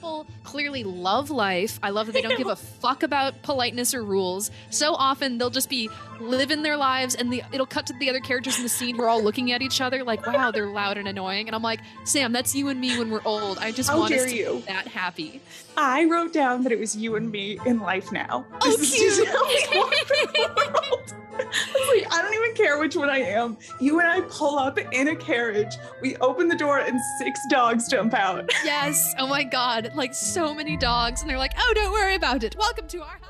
people clearly love life. I love that they don't give a fuck about politeness or rules. So often they'll just be living their lives and it'll cut to the other characters in the scene who are all looking at each other like, wow, they're loud and annoying. And I'm like, Sam, that's you and me when we're old. I just want us to be that happy. I wrote down that it was you and me in life now. Oh, this cute. Is how we walk through the world. Like, I don't even care which one I am. You and I pull up in a carriage. We open the door and 6 dogs jump out. Yes. Oh my God. Like so many dogs. And they're like, oh, don't worry about it. Welcome to our house.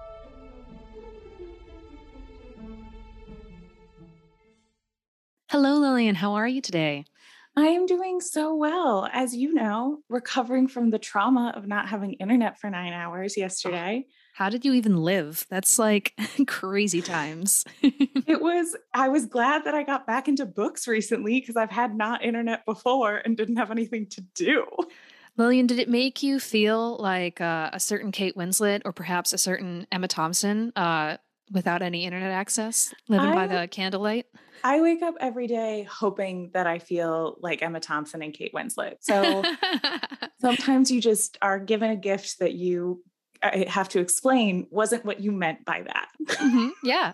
Hello, Lillian. How are you today? I am doing so well. As you know, recovering from the trauma of not having internet for 9 hours yesterday. How did you even live? That's like crazy times. I was glad that I got back into books recently because I've had not internet before and didn't have anything to do. Lillian, did it make you feel like a certain Kate Winslet or perhaps a certain Emma Thompson without any internet access, living by the candlelight? I wake up every day hoping that I feel like Emma Thompson and Kate Winslet. So sometimes you just are given a gift that you have to explain wasn't what you meant by that. Mm-hmm. Yeah.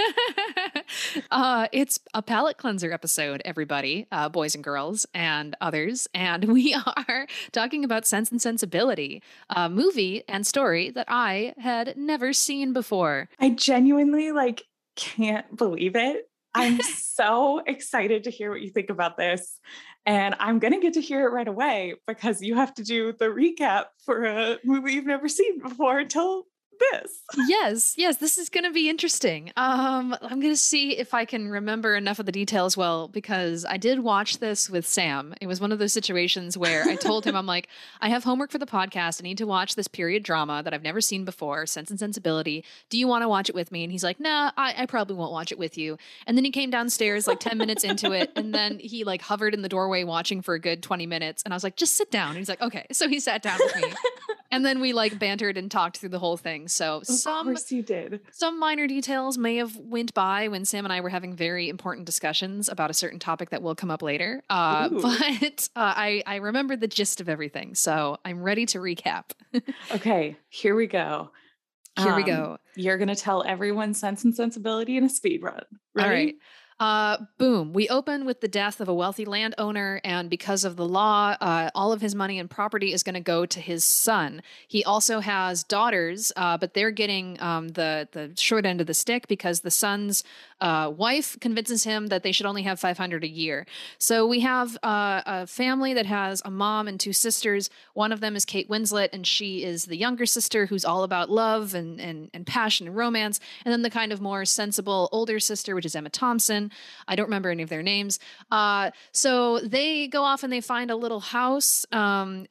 It's a palate cleanser episode, everybody, boys and girls and others. And we are talking about Sense and Sensibility, a movie and story that I had never seen before. I genuinely can't believe it. I'm so excited to hear what you think about this. And I'm going to get to hear it right away because you have to do the recap for a movie you've never seen before until this. Yes, this is going to be interesting. I'm going to see if I can remember enough of the details well, because I did watch this with Sam. It was one of those situations where I told him, I'm like, I have homework for the podcast. I need to watch this period drama that I've never seen before, Sense and Sensibility. Do you want to watch it with me? And he's like, nah, I probably won't watch it with you. And then he came downstairs like 10 minutes into it. And then he like hovered in the doorway watching for a good 20 minutes. And I was like, just sit down. And he's like, okay. So he sat down with me. And then we like bantered and talked through the whole thing. So of course you did. Some minor details may have went by when Sam and I were having very important discussions about a certain topic that will come up later. But I remember the gist of everything. So I'm ready to recap. Okay, here we go. Here we go. You're going to tell everyone Sense and Sensibility in a speed run. Ready? All right. Boom. We open with the death of a wealthy landowner, and because of the law, all of his money and property is going to go to his son. He also has daughters, but they're getting the short end of the stick because the son's wife convinces him that they should only have $500 a year. So we have a family that has a mom and 2 sisters. One of them is Kate Winslet, and she is the younger sister who's all about love and passion and romance. And then the kind of more sensible older sister, which is Emma Thompson. I don't remember any of their names. So they go off and they find a little house, and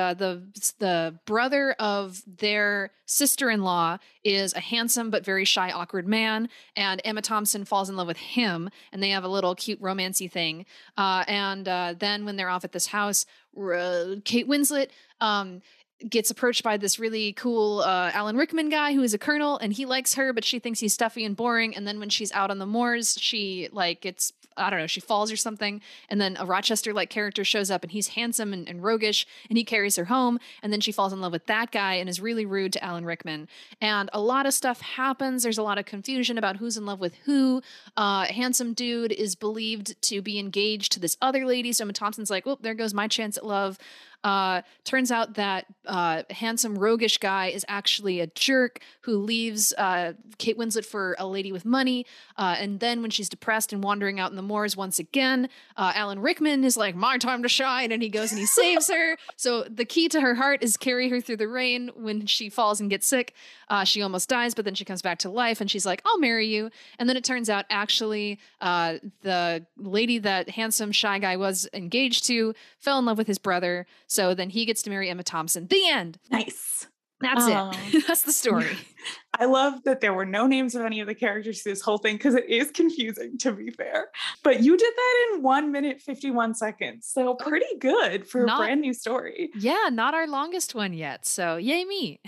the brother of their sister-in-law is a handsome but very shy, awkward man, and Emma Thompson falls in love with him, and they have a little cute romancy thing. And then when they're off at this house, Kate Winslet gets approached by this really cool Alan Rickman guy who is a colonel, and he likes her, but she thinks he's stuffy and boring. And then when she's out on the moors, she gets, I don't know, she falls or something. And then a Rochester-like character shows up, and he's handsome and roguish, and he carries her home. And then she falls in love with that guy and is really rude to Alan Rickman. And a lot of stuff happens. There's a lot of confusion about who's in love with who. Handsome dude is believed to be engaged to this other lady. So Emma Thompson's like, well, there goes my chance at love. Turns out that handsome roguish guy is actually a jerk who leaves Kate Winslet for a lady with money. And then when she's depressed and wandering out in the moors once again, Alan Rickman is like, my time to shine. And he goes and he saves her. So the key to her heart is carry her through the rain. When she falls and gets sick, she almost dies, but then she comes back to life and she's like, I'll marry you. And then it turns out actually the lady that handsome shy guy was engaged to fell in love with his brother. So then he gets to marry Emma Thompson. The end. Nice. That's it. That's the story. I love that there were no names of any of the characters through this whole thing because it is confusing, to be fair. But you did that in 1 minute, 51 seconds. So pretty good for a brand new story. Yeah, not our longest one yet. So yay me.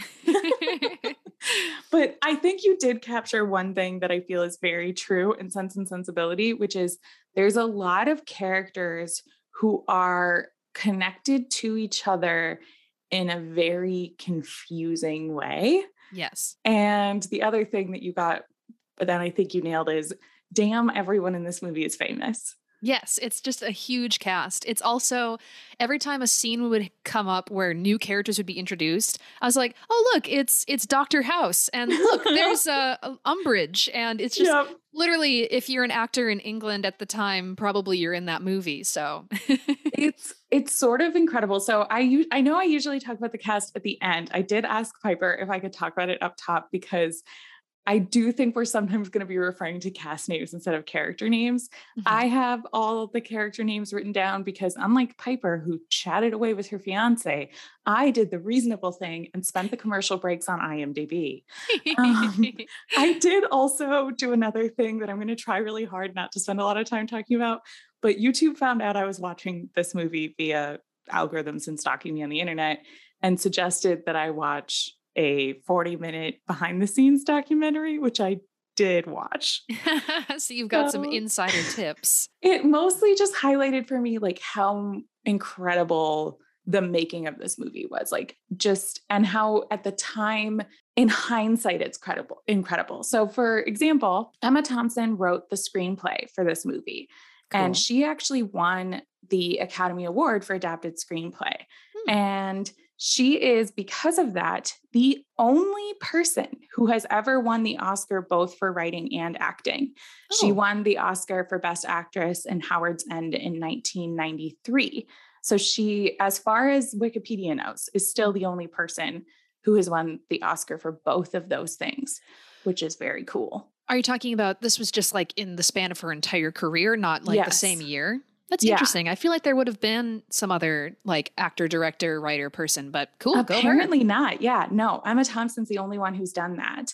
But I think you did capture one thing that I feel is very true in Sense and Sensibility, which is there's a lot of characters who are connected to each other in a very confusing way. Yes. And the other thing that you got that I think you nailed is, damn, everyone in this movie is famous. Yes, it's just a huge cast. It's also every time a scene would come up where new characters would be introduced, I was like, "Oh, look, it's Dr. House, and look, there's Umbridge," and it's just literally, if you're an actor in England at the time, probably you're in that movie. So it's sort of incredible. So I know I usually talk about the cast at the end. I did ask Piper if I could talk about it up top because I do think we're sometimes going to be referring to cast names instead of character names. Mm-hmm. I have all of the character names written down because, unlike Piper, who chatted away with her fiance, I did the reasonable thing and spent the commercial breaks on IMDb. I did also do another thing that I'm going to try really hard not to spend a lot of time talking about, but YouTube found out I was watching this movie via algorithms and stalking me on the internet and suggested that I watch a 40-minute behind the scenes documentary, which I did watch. So you've got some insider tips. It mostly just highlighted for me like how incredible the making of this movie was, like just, and how at the time in hindsight, it's incredible. So for example, Emma Thompson wrote the screenplay for this movie. Cool. And she actually won the Academy Award for Adapted Screenplay. And she is, because of that, the only person who has ever won the Oscar both for writing and acting. Oh. She won the Oscar for Best Actress in Howard's End in 1993. So she, as far as Wikipedia knows, is still the only person who has won the Oscar for both of those things, which is very cool. Are you talking about this was just like in the span of her entire career, not like the same year? That's interesting. I feel like there would have been some other like actor, director, writer person, but cool. Apparently not. Yeah, no, Emma Thompson's the only one who's done that.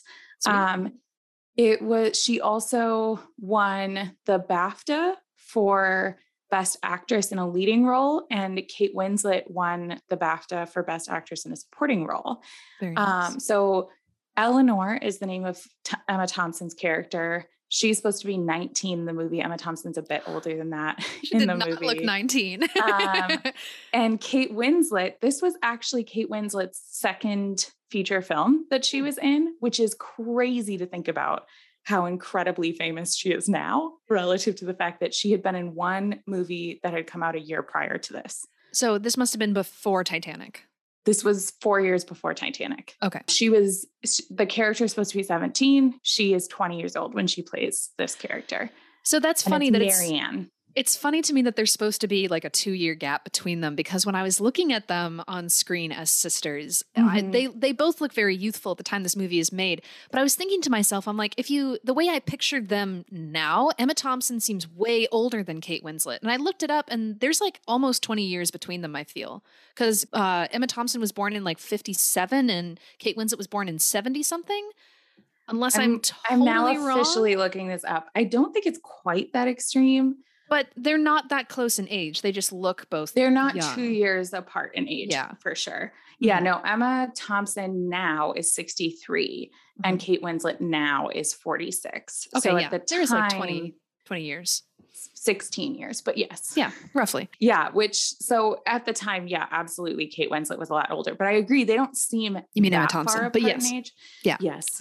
She also won the BAFTA for Best Actress in a Leading Role, and Kate Winslet won the BAFTA for Best Actress in a Supporting Role. Very nice. So Eleanor is the name of Emma Thompson's character. She's supposed to be 19 in the movie. Emma Thompson's a bit older than that in the movie. She did not look 19. And Kate Winslet, this was actually Kate Winslet's second feature film that she was in, which is crazy to think about how incredibly famous she is now relative to the fact that she had been in one movie that had come out a year prior to this. So this must have been before Titanic. This was 4 years before Titanic. Okay. The character is supposed to be 17. She is 20 years old when she plays this character. So that's funny that Marianne. It's funny to me that there's supposed to be like a 2-year gap between them, because when I was looking at them on screen as sisters, they both look very youthful at the time this movie is made. But I was thinking to myself, I'm like, the way I pictured them now, Emma Thompson seems way older than Kate Winslet. And I looked it up and there's like almost 20 years between them, I feel. Because Emma Thompson was born in like 57 and Kate Winslet was born in 70 something. Unless I'm now officially looking this up. I don't think it's quite that extreme. But they're not that close in age. They just look both They're not young. 2 years apart in age, for sure. Yeah, no, Emma Thompson now is 63 and Kate Winslet now is 46. Okay, so at the time, there's like 20 years. 16 years, but yes. Yeah, roughly. Yeah, so at the time, yeah, absolutely, Kate Winslet was a lot older. But I agree, they don't seem You mean Emma Thompson, but yes. In age. Yeah. Yes.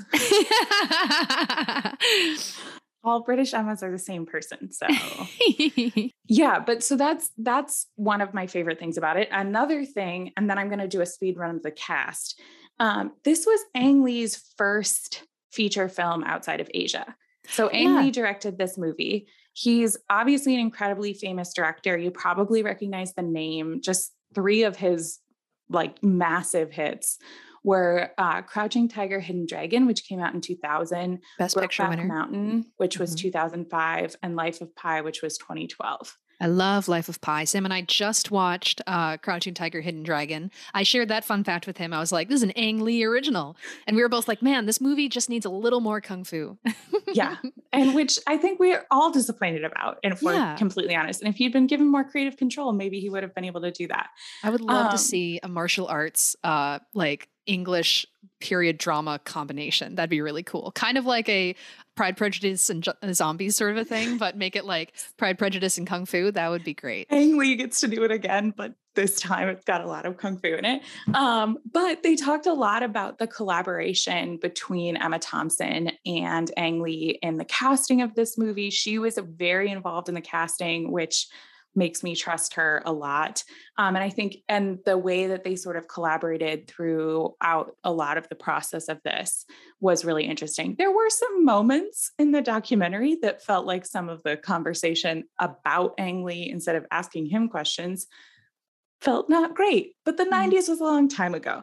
All British Emmas are the same person. So yeah, but so that's one of my favorite things about it. Another thing, and then I'm going to do a speed run of the cast. This was Ang Lee's first feature film outside of Asia. So Ang Lee directed this movie. He's obviously an incredibly famous director. You probably recognize the name. Just 3 of his like massive hits were Crouching Tiger, Hidden Dragon, which came out in 2000, Best Picture winner, Mountain, which was 2005, and Life of Pi, which was 2012. I love Life of Pi. Sam and I just watched Crouching Tiger, Hidden Dragon. I shared that fun fact with him. I was like, this is an Ang Lee original. And we were both like, man, this movie just needs a little more kung fu. Yeah. And which I think we're all disappointed about, and if we're completely honest. And if he'd been given more creative control, maybe he would have been able to do that. I would love to see a martial arts, like English period drama combination. That'd be really cool. Kind of like a Pride, Prejudice, and Zombies sort of a thing, but make it like Pride, Prejudice, and Kung Fu. That would be great. Ang Lee gets to do it again, but this time it's got a lot of Kung Fu in it. But they talked a lot about the collaboration between Emma Thompson and Ang Lee in the casting of this movie. She was very involved in the casting, which makes me trust her a lot. And I think, and the way that they sort of collaborated throughout a lot of the process of this was really interesting. There were some moments in the documentary that felt like some of the conversation about Ang Lee, instead of asking him questions, felt not great, but the 90s was a long time ago.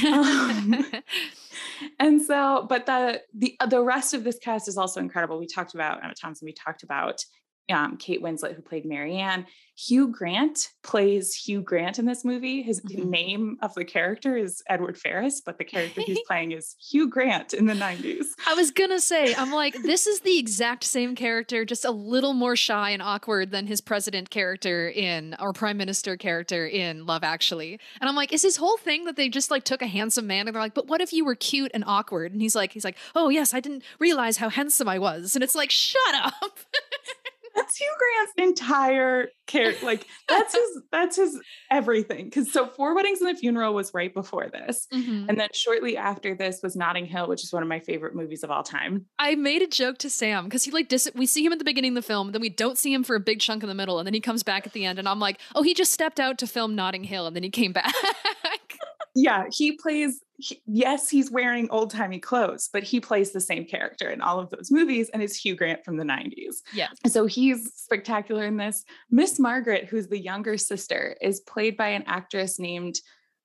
And so, but the rest of this cast is also incredible. We talked about Emma Thompson. We talked about Kate Winslet, who played Marianne. Hugh Grant plays Hugh Grant in this movie. His name of the character is Edward Ferris, but the character he's playing is Hugh Grant in the 90s. I was gonna say, I'm like, this is the exact same character, just a little more shy and awkward than his president character in, or prime minister character in Love Actually. And I'm like, is his whole thing that they just like took a handsome man and they're like, but what if you were cute and awkward? And he's like, oh yes, I didn't realize how handsome I was. And it's like, shut up. That's Hugh Grant's entire character. Like that's his everything. Because so Four Weddings and a Funeral was right before this. And then shortly after this was Notting Hill, which is one of my favorite movies of all time. I made a joke to Sam because he we see him at the beginning of the film, then we don't see him for a big chunk in the middle, and then he comes back at the end, and I'm like, oh, he just stepped out to film Notting Hill, and then he came back. Yeah, yes, he's wearing old-timey clothes, but he plays the same character in all of those movies, and it's Hugh Grant from the 90s. Yeah. So he's spectacular in this. Miss Margaret, who's the younger sister, is played by an actress named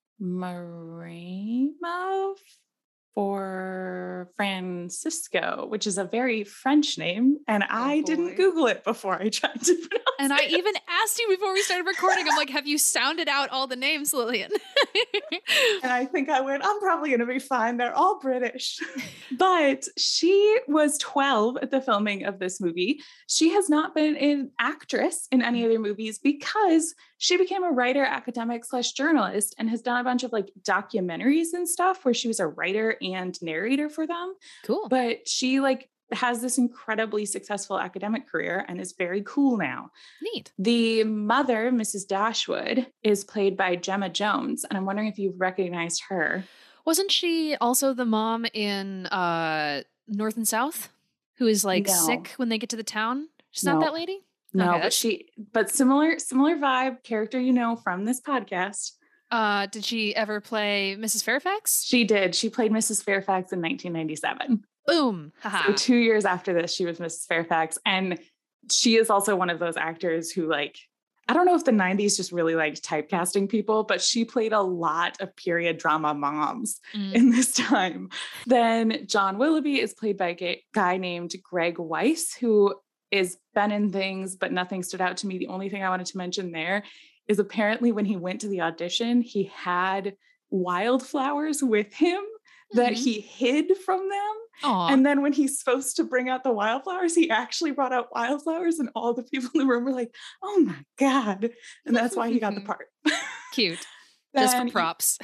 Marima for Francisco, which is a very French name. And I didn't Google it before I tried to pronounce it. And I even asked you before we started recording, I'm like, have you sounded out all the names, Lillian? And I think I went, I'm probably going to be fine. They're all British. But she was 12 at the filming of this movie. She has not been an actress in any other movies because she became a writer, academic / journalist, and has done a bunch of like documentaries and stuff where she was a writer and narrator for them. Cool. But she like has this incredibly successful academic career and is very cool now. Neat. The mother, Mrs. Dashwood, is played by Gemma Jones. And I'm wondering if you've recognized her. Wasn't she also the mom in North and South who is like sick when they get to the town? She's not that lady? No, okay, but similar vibe, character, from this podcast. Did she ever play Mrs. Fairfax? She did. She played Mrs. Fairfax in 1997. Boom. So 2 years after this, she was Mrs. Fairfax. And she is also one of those actors who like, I don't know if the 90s just really liked typecasting people, but she played a lot of period drama moms in this time. Then John Willoughby is played by a guy named Greg Weiss, who is been in things, but nothing stood out to me. The only thing I wanted to mention there is apparently when he went to the audition, he had wildflowers with him that he hid from them. Aww. And then when he's supposed to bring out the wildflowers, he actually brought out wildflowers, and all the people in the room were like, oh my God. And that's why he got the part. Cute. Just for props.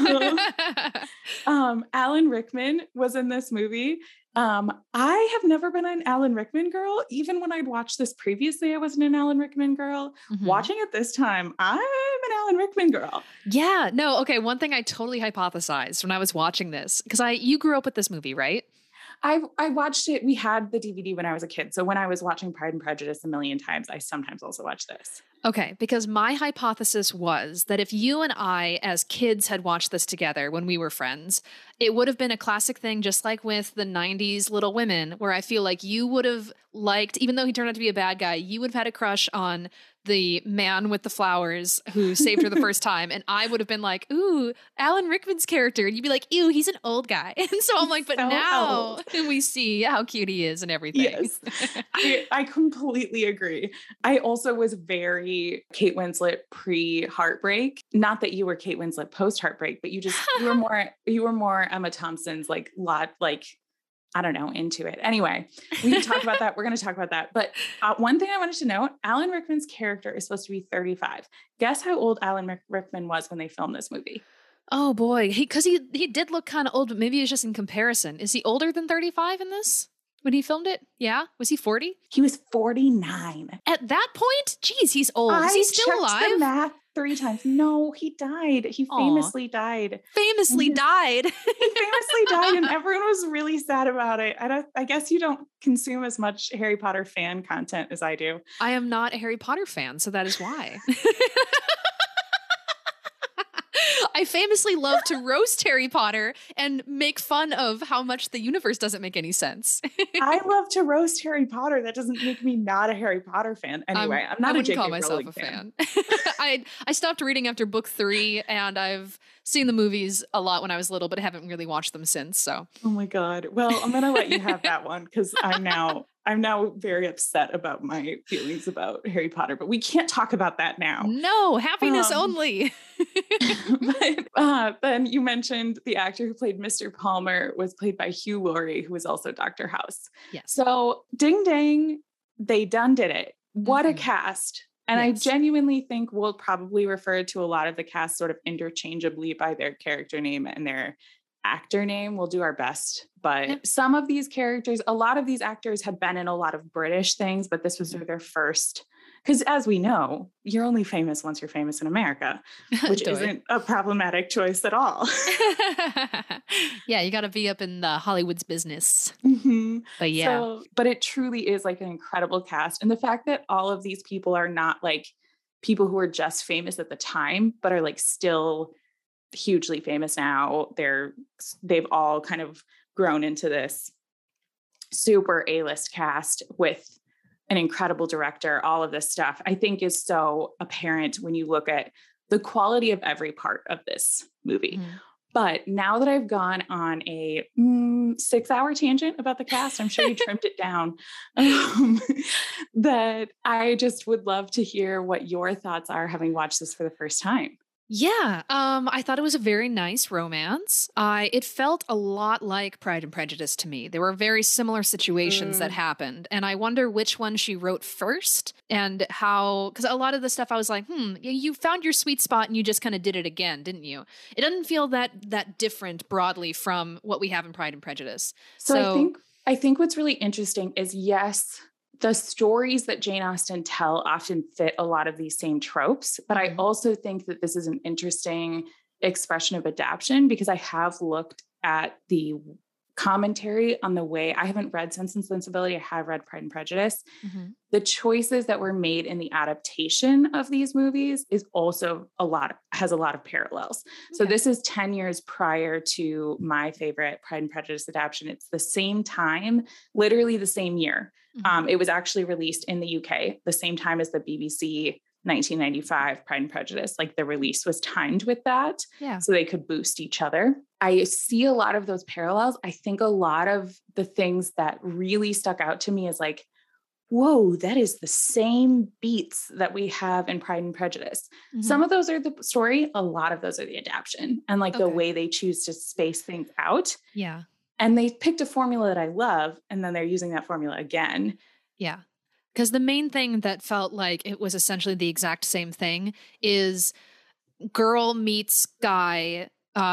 Alan Rickman was in this movie. I have never been an Alan Rickman girl. Even when I'd watched this previously, I wasn't an Alan Rickman girl. Watching it this time, I'm an Alan Rickman girl. Yeah. No. Okay. One thing I totally hypothesized when I was watching this, because you grew up with this movie, right? I watched it. We had the DVD when I was a kid. So when I was watching Pride and Prejudice a million times, I sometimes also watched this. Okay, because my hypothesis was that if you and I as kids had watched this together when we were friends, it would have been a classic thing, just like with the 90s Little Women, where I feel like you would have liked, even though he turned out to be a bad guy, you would have had a crush on the man with the flowers who saved her the first time. And I would have been like, ooh, Alan Rickman's character. And you'd be like, ew, he's an old guy. And so I'm like, but so now we see how cute he is and everything. Yes, I completely agree. I also was very Kate Winslet pre-heartbreak. Not that you were Kate Winslet post-heartbreak, but you were more Emma Thompson's I don't know, into it. Anyway, we can talk about that. We're going to talk about that. But one thing I wanted to note, Alan Rickman's character is supposed to be 35. Guess how old Alan Rickman was when they filmed this movie? Oh boy, he did look kind of old, but maybe it's just in comparison. Is he older than 35 in this when he filmed it? Yeah, was he 40? He was 49. At that point? Geez, he's old. Is I he still checked alive? the math 3 times. No, he died. He Aw. famously died. Famously died. He famously died, and everyone was really sad about it. I guess you don't consume as much Harry Potter fan content as I do. I am not a Harry Potter fan, so that is why. I famously love to roast Harry Potter and make fun of how much the universe doesn't make any sense. I love to roast Harry Potter. That doesn't make me not a Harry Potter fan. Anyway, I'm not I a wouldn't J.K. call myself Rowling a fan. I stopped reading after book 3, and I've seen the movies a lot when I was little, but haven't really watched them since. So, oh my God. Well, I'm gonna let you have that one because I'm now very upset about my feelings about Harry Potter, but we can't talk about that now. no, happiness only. But then you mentioned the actor who played Mr. Palmer was played by Hugh Laurie, who was also Dr. House. Yes. So ding dang, they done did it. What a cast. And Yes. I genuinely think we'll probably refer to a lot of the cast sort of interchangeably by their character name and their actor name. We'll do our best. But some of these characters, a lot of these actors had been in a lot of British things, but this was their first. Because as we know, you're only famous once you're famous in America, which isn't a problematic choice at all. Yeah, you got to be up in the Hollywood's business. Mm-hmm. But yeah. But it truly is like an incredible cast. And the fact that all of these people are not like people who are just famous at the time, but are like still hugely famous now. They've all kind of grown into this super A-list cast with an incredible director. All of this stuff I think is so apparent when you look at the quality of every part of this movie. Mm-hmm. But now that I've gone on a 6-hour tangent about the cast, I'm sure you trimmed it down, that I just would love to hear what your thoughts are having watched this for the first time. Yeah, I thought it was a very nice romance. It felt a lot like Pride and Prejudice to me. There were very similar situations that happened, and I wonder which one she wrote first and how, because a lot of the stuff I was like, you found your sweet spot and you just kind of did it again, didn't you? It doesn't feel that different broadly from what we have in Pride and Prejudice. So I think what's really interesting is, yes, the stories that Jane Austen tell often fit a lot of these same tropes, but I also think that this is an interesting expression of adaptation because I have looked at the commentary on the way. I haven't read Sense and Sensibility. I have read Pride and Prejudice. Mm-hmm. The choices that were made in the adaptation of these movies has a lot of parallels. Okay. So this is 10 years prior to my favorite Pride and Prejudice adaptation. It's the same time, literally the same year. Mm-hmm. It was actually released in the UK the same time as the BBC 1995 Pride and Prejudice. Like the release was timed with that. Yeah. So they could boost each other. I see a lot of those parallels. I think a lot of the things that really stuck out to me is like, whoa, that is the same beats that we have in Pride and Prejudice. Mm-hmm. Some of those are the story. A lot of those are the adaptation and like the way they choose to space things out. Yeah. And they picked a formula that I love, and then they're using that formula again. Yeah. Because the main thing that felt like it was essentially the exact same thing is girl meets guy,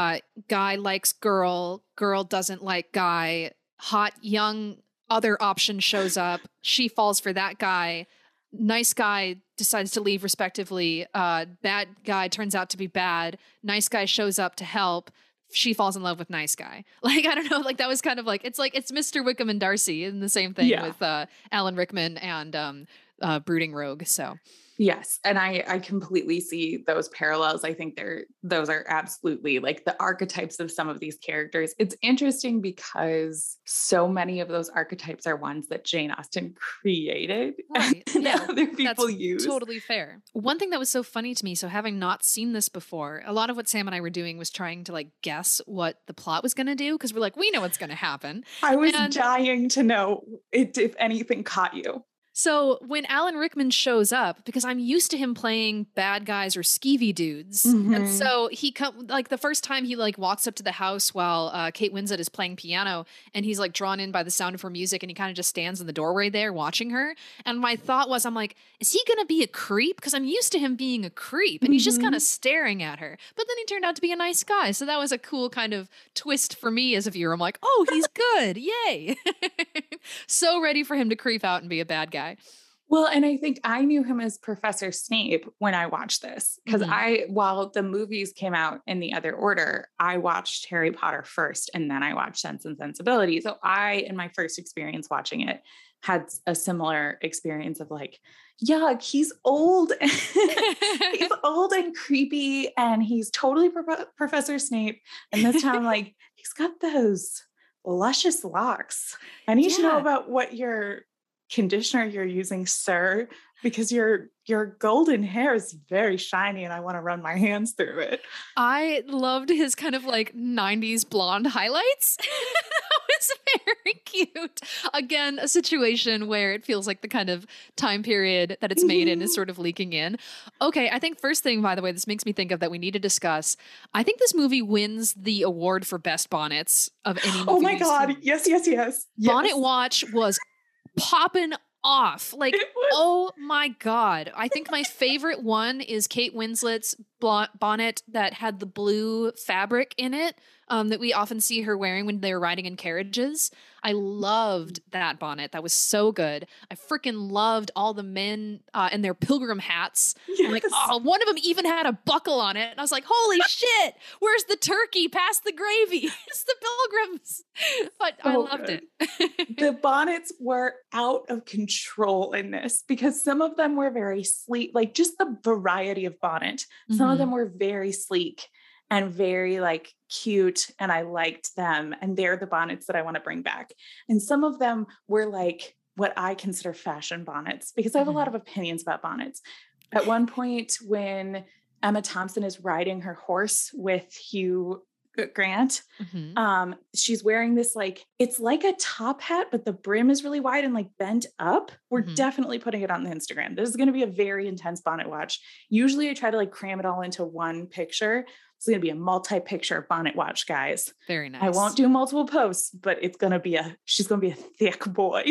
guy likes girl, girl doesn't like guy, hot young other option shows up, she falls for that guy, nice guy decides to leave respectively, bad guy turns out to be bad, nice guy shows up to help, she falls in love with nice guy. Like, I don't know, like that was kind of like it's Mr. Wickham and Darcy and the same thing with Alan Rickman and Brooding Rogue. So yes. And I completely see those parallels. I think those are absolutely like the archetypes of some of these characters. It's interesting because so many of those archetypes are ones that Jane Austen created. Right. And other people use. Totally fair. One thing that was so funny to me, so having not seen this before, a lot of what Sam and I were doing was trying to like guess what the plot was going to do. Cause we're like, we know what's going to happen. I was dying to know if anything caught you. So when Alan Rickman shows up, because I'm used to him playing bad guys or skeevy dudes, and Mhm. so like the first time he like walks up to the house while Kate Winslet is playing piano, and he's like drawn in by the sound of her music, and he kind of just stands in the doorway there watching her. And my thought was, I'm like, is he gonna be a creep? Because I'm used to him being a creep, and he's just kind of Mhm. staring at her. But then he turned out to be a nice guy, so that was a cool kind of twist for me as a viewer. I'm like, oh, he's good, yay! So ready for him to creep out and be a bad guy. Well, and I think I knew him as Professor Snape when I watched this because Mhm. while the movies came out in the other order, I watched Harry Potter first and then I watched Sense and Sensibility. So in my first experience watching it, had a similar experience of like, yuck, he's old. He's old and creepy and he's totally Professor Snape. And this time, like, he's got those luscious locks. I need to know Yeah. about what your conditioner you're using, sir, because your golden hair is very shiny and I want to run my hands through it. I loved his kind of like 90s blonde highlights. That was very cute. Again, a situation where it feels like the kind of time period that it's made in is sort of leaking in. Okay, I think first thing, by the way, this makes me think of that we need to discuss. I think this movie wins the award for best bonnets of any movie Oh my we've God. seen. Yes, yes, yes. Bonnet Yes. Watch was popping off. Like, It was oh my God. I think my favorite one is Kate Winslet's bonnet that had the blue fabric in it, that we often see her wearing when they're riding in carriages. I loved that bonnet. That was so good. I freaking loved all the men and their pilgrim hats. I'm like, yes. oh, one of them even had a buckle on it. And I was like, holy shit, where's the turkey? Pass the gravy. It's the pilgrims. But I So loved good. it. The bonnets were out of control in this because some of them were very sleek, like just the variety of bonnet. Some of them were very sleek and very like cute, and I liked them. And they're the bonnets that I want to bring back. And some of them were like what I consider fashion bonnets because I have a lot Mhm. of opinions about bonnets. At one point, when Emma Thompson is riding her horse with Hugh Grant, Mhm. she's wearing this like it's like a top hat, but the brim is really wide and like bent up. We're Mhm. definitely putting it on the Instagram. This is going to be a very intense bonnet watch. Usually I try to like cram it all into one picture. It's going to be a multi-picture bonnet watch, guys. Very I won't nice. do multiple posts, but she's going to be a thick boy.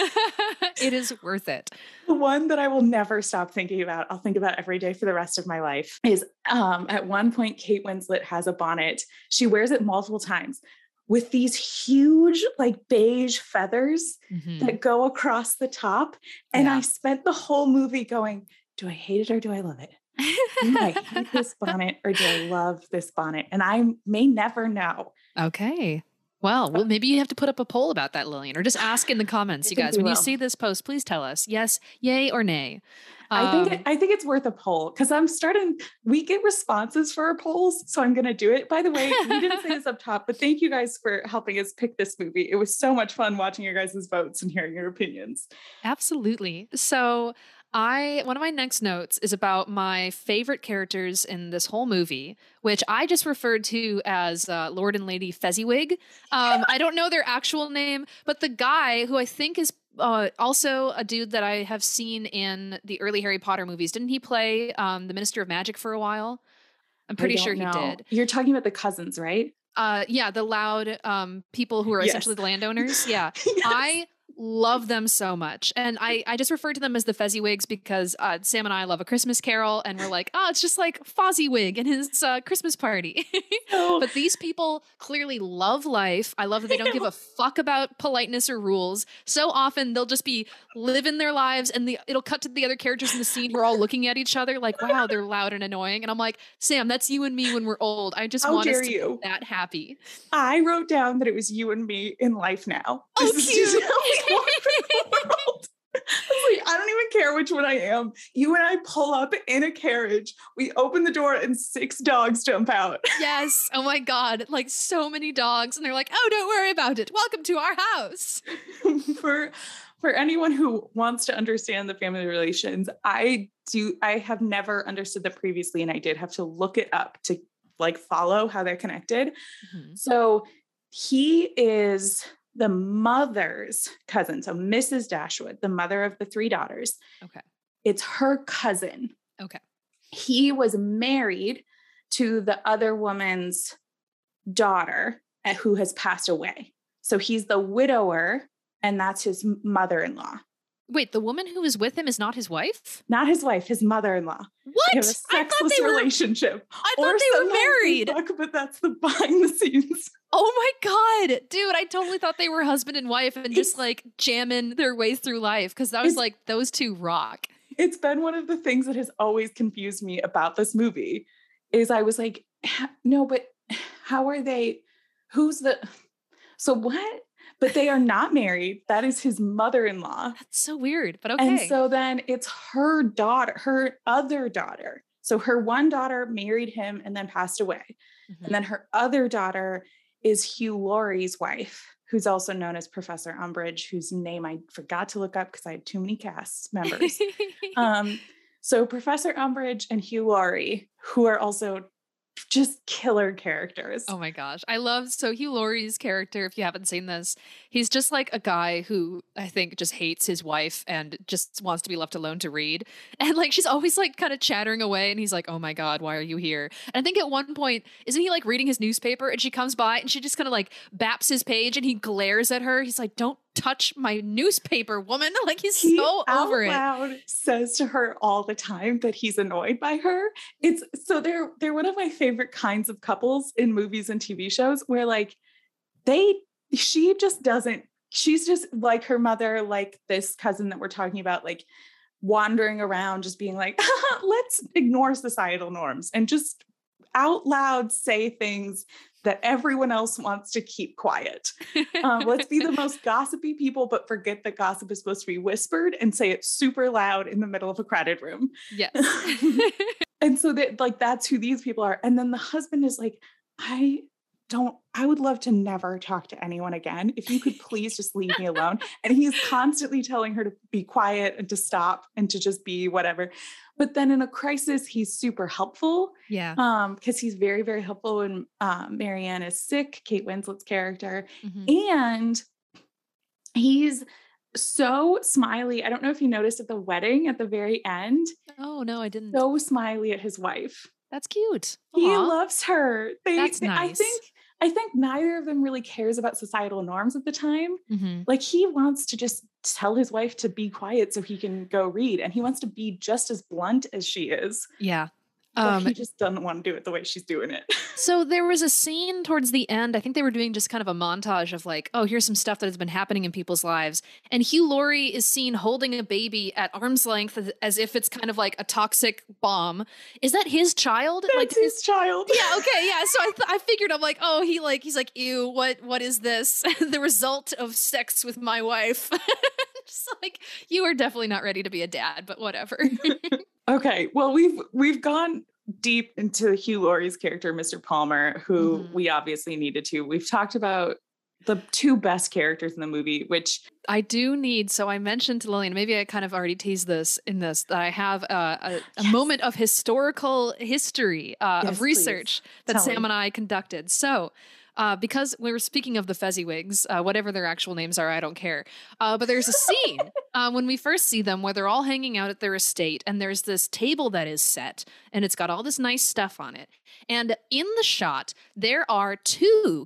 It is worth it. The one that I will never stop thinking about, I'll think about every day for the rest of my life, is at one point, Kate Winslet has a bonnet. She wears it multiple times with these huge, like beige feathers Mhm. that go across the top. And I Yeah. spent the whole movie going, do I hate it or do I love it? Do I hate this bonnet or do I love this bonnet? And I may never know. Okay. Well, maybe you have to put up a poll about that, Lillian, or just ask in the comments, I you think guys. we When you will. see this post, please tell us yes, yay, or nay. I think it's worth a poll because we get responses for our polls. So I'm going to do it. By the way, we didn't say this up top, but thank you guys for helping us pick this movie. It was so much fun watching your guys' votes and hearing your opinions. Absolutely. So, one of my next notes is about my favorite characters in this whole movie, which I just referred to as Lord and Lady Fezziwig. I don't know their actual name, but the guy who I think is also a dude that I have seen in the early Harry Potter movies. Didn't he play the Minister of Magic for a while? I'm I pretty sure don't he know. did. You're talking about the cousins, right? Yeah, the loud people who are essentially Yes. the landowners. Yeah, Yes. I love them so much, and I just refer to them as the Fezziwigs because Sam and I love A Christmas Carol, and we're like, oh, it's just like Fozziewig and his Christmas party. So But these people clearly love life. I love that they don't give a fuck about politeness or rules. So often they'll just be living their lives, and it'll cut to the other characters in the scene who are all looking at each other like, wow, they're loud and annoying. And I'm like, Sam, that's you and me when we're old. I just how want us dare to be you? that happy. I wrote down that it was you and me in life now. Oh, This is just cute. how we walk through the world. I was like, I don't even care which one I am. You and I pull up in a carriage. We open the door and 6 dogs jump out. Yes. Oh my God. Like so many dogs. And they're like, oh, don't worry about it. Welcome to our house. For anyone who wants to understand the family relations, I have never understood that previously, and I did have to look it up to like follow how they're connected. Mhm. So he is the mother's cousin. So Mrs. Dashwood, the mother of the 3 daughters. Okay. It's her cousin. Okay. He was married to the other woman's daughter who has passed away. So he's the widower, and that's his mother-in-law. Wait, the woman who was with him is not his wife? Not his wife, his mother-in-law. What? They have a sexless relationship. I thought they were married. But that's the behind the scenes. Oh my God. Dude, I totally thought they were husband and wife and just like jamming their way through life, because I was like, those two rock. It's been one of the things that has always confused me about this movie is I was like, no, but how are they? So what? But they are not married. That is his mother-in-law. That's so weird, but okay. And so then it's her daughter, her other daughter. So her one daughter married him and then passed away. Mm-hmm. And then her other daughter is Hugh Laurie's wife, who's also known as Professor Umbridge, whose name I forgot to look up because I had too many cast members. So Professor Umbridge and Hugh Laurie, who are also just killer characters. Oh my gosh. So Hugh Laurie's character, if you haven't seen this, he's just like a guy who I think just hates his wife and just wants to be left alone to read. And like, she's always like kind of chattering away and he's like, oh my God, why are you here? And I think at one point, isn't he like reading his newspaper and she comes by and she just kind of like baps his page and he glares at her. He's like, don't touch my newspaper, woman. Like he so over it. Loud says to her all the time that he's annoyed by her. They're one of my favorite kinds of couples in movies and TV shows where like she's just like her mother, like this cousin that we're talking about, like wandering around, just being like, let's ignore societal norms and just out loud say things that everyone else wants to keep quiet. Let's be the most gossipy people, but forget that gossip is supposed to be whispered and say it super loud in the middle of a crowded room. Yes. And so that's who these people are. And then the husband is like, I would love to never talk to anyone again. If you could please just leave me alone. And he's constantly telling her to be quiet and to stop and to just be whatever. But then in a crisis, he's super helpful. Yeah. Because he's very, very helpful when Marianne is sick, Kate Winslet's character. Mm-hmm. And he's so smiley. I don't know if you noticed at the wedding at the very end. Oh, no, I didn't. So smiley at his wife. That's cute. Aww. He loves her. That's nice. I think neither of them really cares about societal norms at the time. Mm-hmm. Like he wants to just tell his wife to be quiet so he can go read. And he wants to be just as blunt as she is. Yeah. He just doesn't want to do it the way she's doing it. So there was a scene towards the end. I think they were doing just kind of a montage of like, oh, here's some stuff that has been happening in people's lives. And Hugh Laurie is seen holding a baby at arm's length as if it's kind of like a toxic bomb. Is that his child? That's like his child. Yeah. Okay. Yeah. So I figured, I'm like, oh, he's like, ew, what is this? The result of sex with my wife. Just like, you are definitely not ready to be a dad, but whatever. Okay, well, we've gone deep into Hugh Laurie's character, Mr. Palmer, who mm-hmm. we obviously needed to. We've talked about the two best characters in the movie, which I do need. So I mentioned to Lillian, maybe I kind of already teased this, that I have a moment of historical history of research that Sam and I conducted. So because we were speaking of the Fezziwigs, whatever their actual names are, I don't care. But there's a scene when we first see them where they're all hanging out at their estate and there's this table that is set and it's got all this nice stuff on it. And in the shot, there are two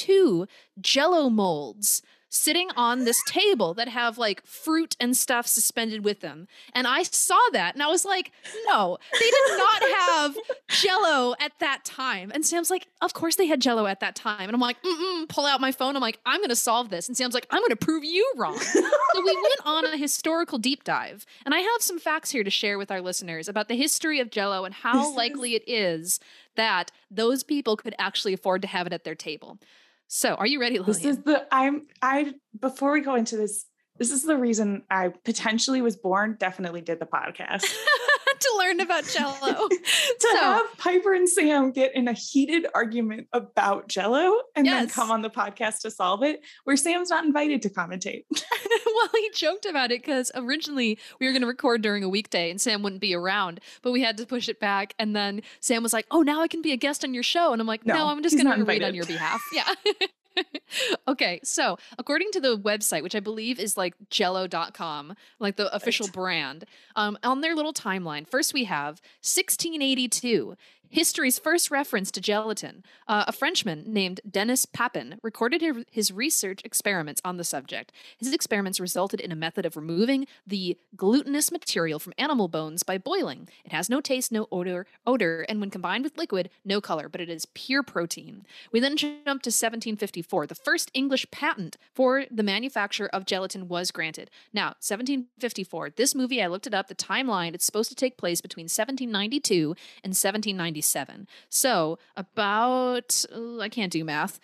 Jell-O molds sitting on this table that have like fruit and stuff suspended with them. And I saw that and I was like, no, they did not have Jell-O at that time. And Sam's like, of course they had Jell-O at that time. And I'm like, pull out my phone. I'm like, I'm going to solve this. And Sam's like, I'm going to prove you wrong. So we went on a historical deep dive. And I have some facts here to share with our listeners about the history of Jell-O and how likely it is that those people could actually afford to have it at their table. So are you ready, Lillian? Before we go into this is the reason I potentially was born, definitely did the podcast. To learn about Jell-O. Have Piper and Sam get in a heated argument about Jell-O and then come on the podcast to solve it, where Sam's not invited to commentate. Well, he joked about it because originally we were going to record during a weekday and Sam wouldn't be around, but we had to push it back. And then Sam was like, oh, now I can be a guest on your show. And I'm like, no I'm just going to read on your behalf. Yeah. Okay, so according to the website, which I believe is like jello.com, like the official brand, on their little timeline, first we have 1682, history's first reference to gelatin. A Frenchman named Denis Papin recorded his research experiments on the subject. His experiments resulted in a method of removing the glutinous material from animal bones by boiling. It has no taste, no odor, and when combined with liquid, no color, but it is pure protein. We then jump to 1754. The first English patent for the manufacture of gelatin was granted. Now, 1754, this movie, I looked it up, the timeline, it's supposed to take place between 1792 and 1797. So about, I can't do math,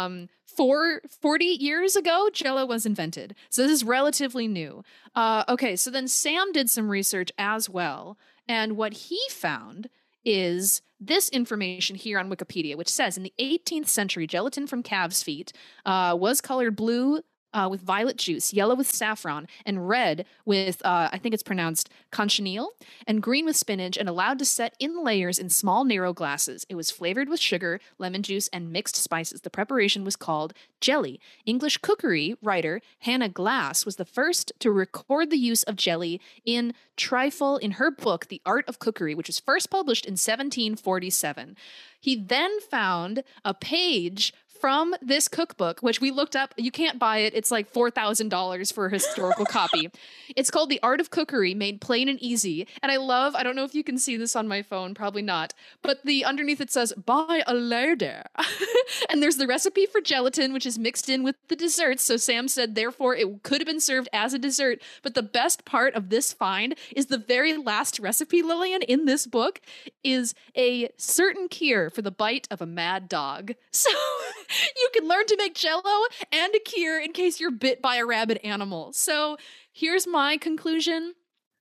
40 years ago, Jell-O was invented. So this is relatively new. Okay, so then Sam did some research as well. And what he found is this information here on Wikipedia, which says in the 18th century, gelatin from calves' feet was colored blue with violet juice, yellow with saffron, and red with, I think it's pronounced cochineal, and green with spinach, and allowed to set in layers in small, narrow glasses. It was flavored with sugar, lemon juice, and mixed spices. The preparation was called jelly. English cookery writer Hannah Glass was the first to record the use of jelly in trifle in her book, The Art of Cookery, which was first published in 1747. He then found a page from this cookbook, which we looked up. You can't buy it. It's like $4,000 for a historical copy. It's called The Art of Cookery, Made Plain and Easy. And I don't know if you can see this on my phone, probably not, but underneath it says, buy a lady. And there's the recipe for gelatin, which is mixed in with the desserts. So Sam said, therefore, it could have been served as a dessert. But the best part of this find is the very last recipe, Lillian, in this book is a certain cure for the bite of a mad dog. So you can learn to make Jell-O and a cure in case you're bit by a rabid animal. So here's my conclusion.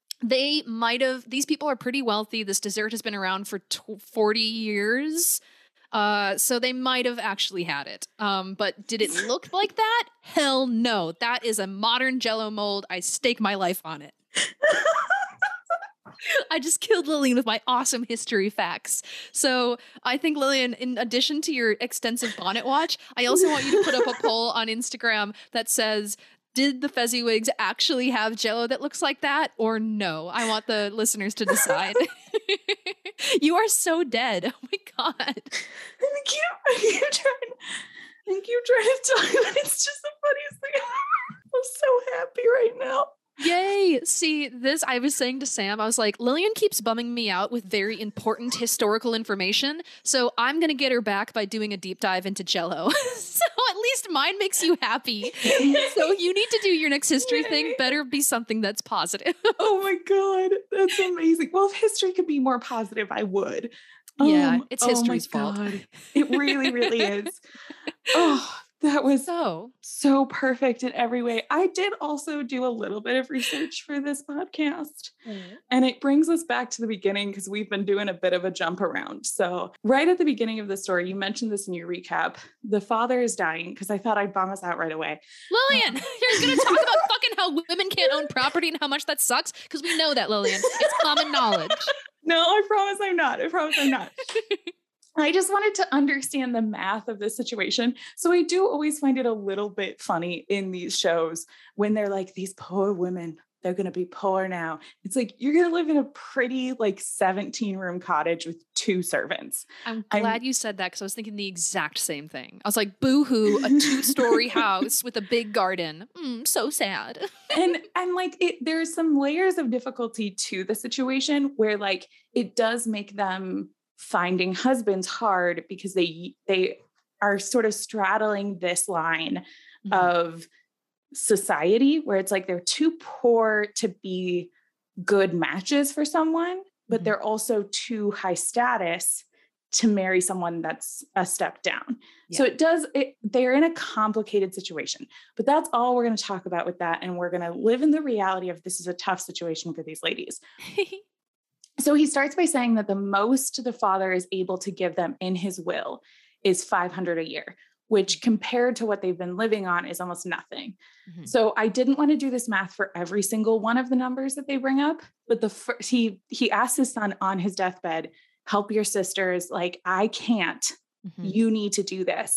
These people are pretty wealthy. This dessert has been around for 40 years. So they might have actually had it. But did it look like that? Hell no. That is a modern Jell-O mold. I stake my life on it. I just killed Lillian with my awesome history facts. So I think, Lillian, in addition to your extensive bonnet watch, I also want you to put up a poll on Instagram that says, did the Fezziwigs actually have Jell-O that looks like that or no? I want the listeners to decide. You are so dead. Oh my God. I keep trying to tell you that it's just the funniest thing. I'm so happy right now. Yay. See, this, I was saying to Sam, I was like, Lillian keeps bumming me out with very important historical information. So I'm going to get her back by doing a deep dive into Jell-O. So at least mine makes you happy. So you need to do your next history thing. Better be something that's positive. Oh my God. That's amazing. Well, if history could be more positive, I would. Yeah, it's history's fault. It really, really is. Oh, that was so perfect in every way. I did also do a little bit of research for this podcast. And it brings us back to the beginning because we've been doing a bit of a jump around. So right at the beginning of the story, you mentioned this in your recap. The father is dying because I thought I'd bomb us out right away. Lillian, you're going to talk about fucking how women can't own property and how much that sucks? Because we know that, Lillian. It's common knowledge. No, I promise I'm not. I just wanted to understand the math of this situation. So I do always find it a little bit funny in these shows when they're like, these poor women, they're going to be poor now. It's like, you're going to live in a pretty 17-room cottage with 2 servants. I'm glad you said that because I was thinking the exact same thing. I was like, boo-hoo, a 2-story house with a big garden. So sad. and there's some layers of difficulty to the situation where it does make them finding husbands hard because they are sort of straddling this line of society where it's like they're too poor to be good matches for someone, but they're also too high status to marry someone that's a step down. Yeah. So they're in a complicated situation, but that's all we're going to talk about with that. And we're going to live in the reality of this is a tough situation for these ladies. So he starts by saying that the most the father is able to give them in his will is $500 a year, which compared to what they've been living on is almost nothing. So I didn't want to do this math for every single one of the numbers that they bring up, but he asked his son on his deathbed, help your sisters. I can't, you need to do this.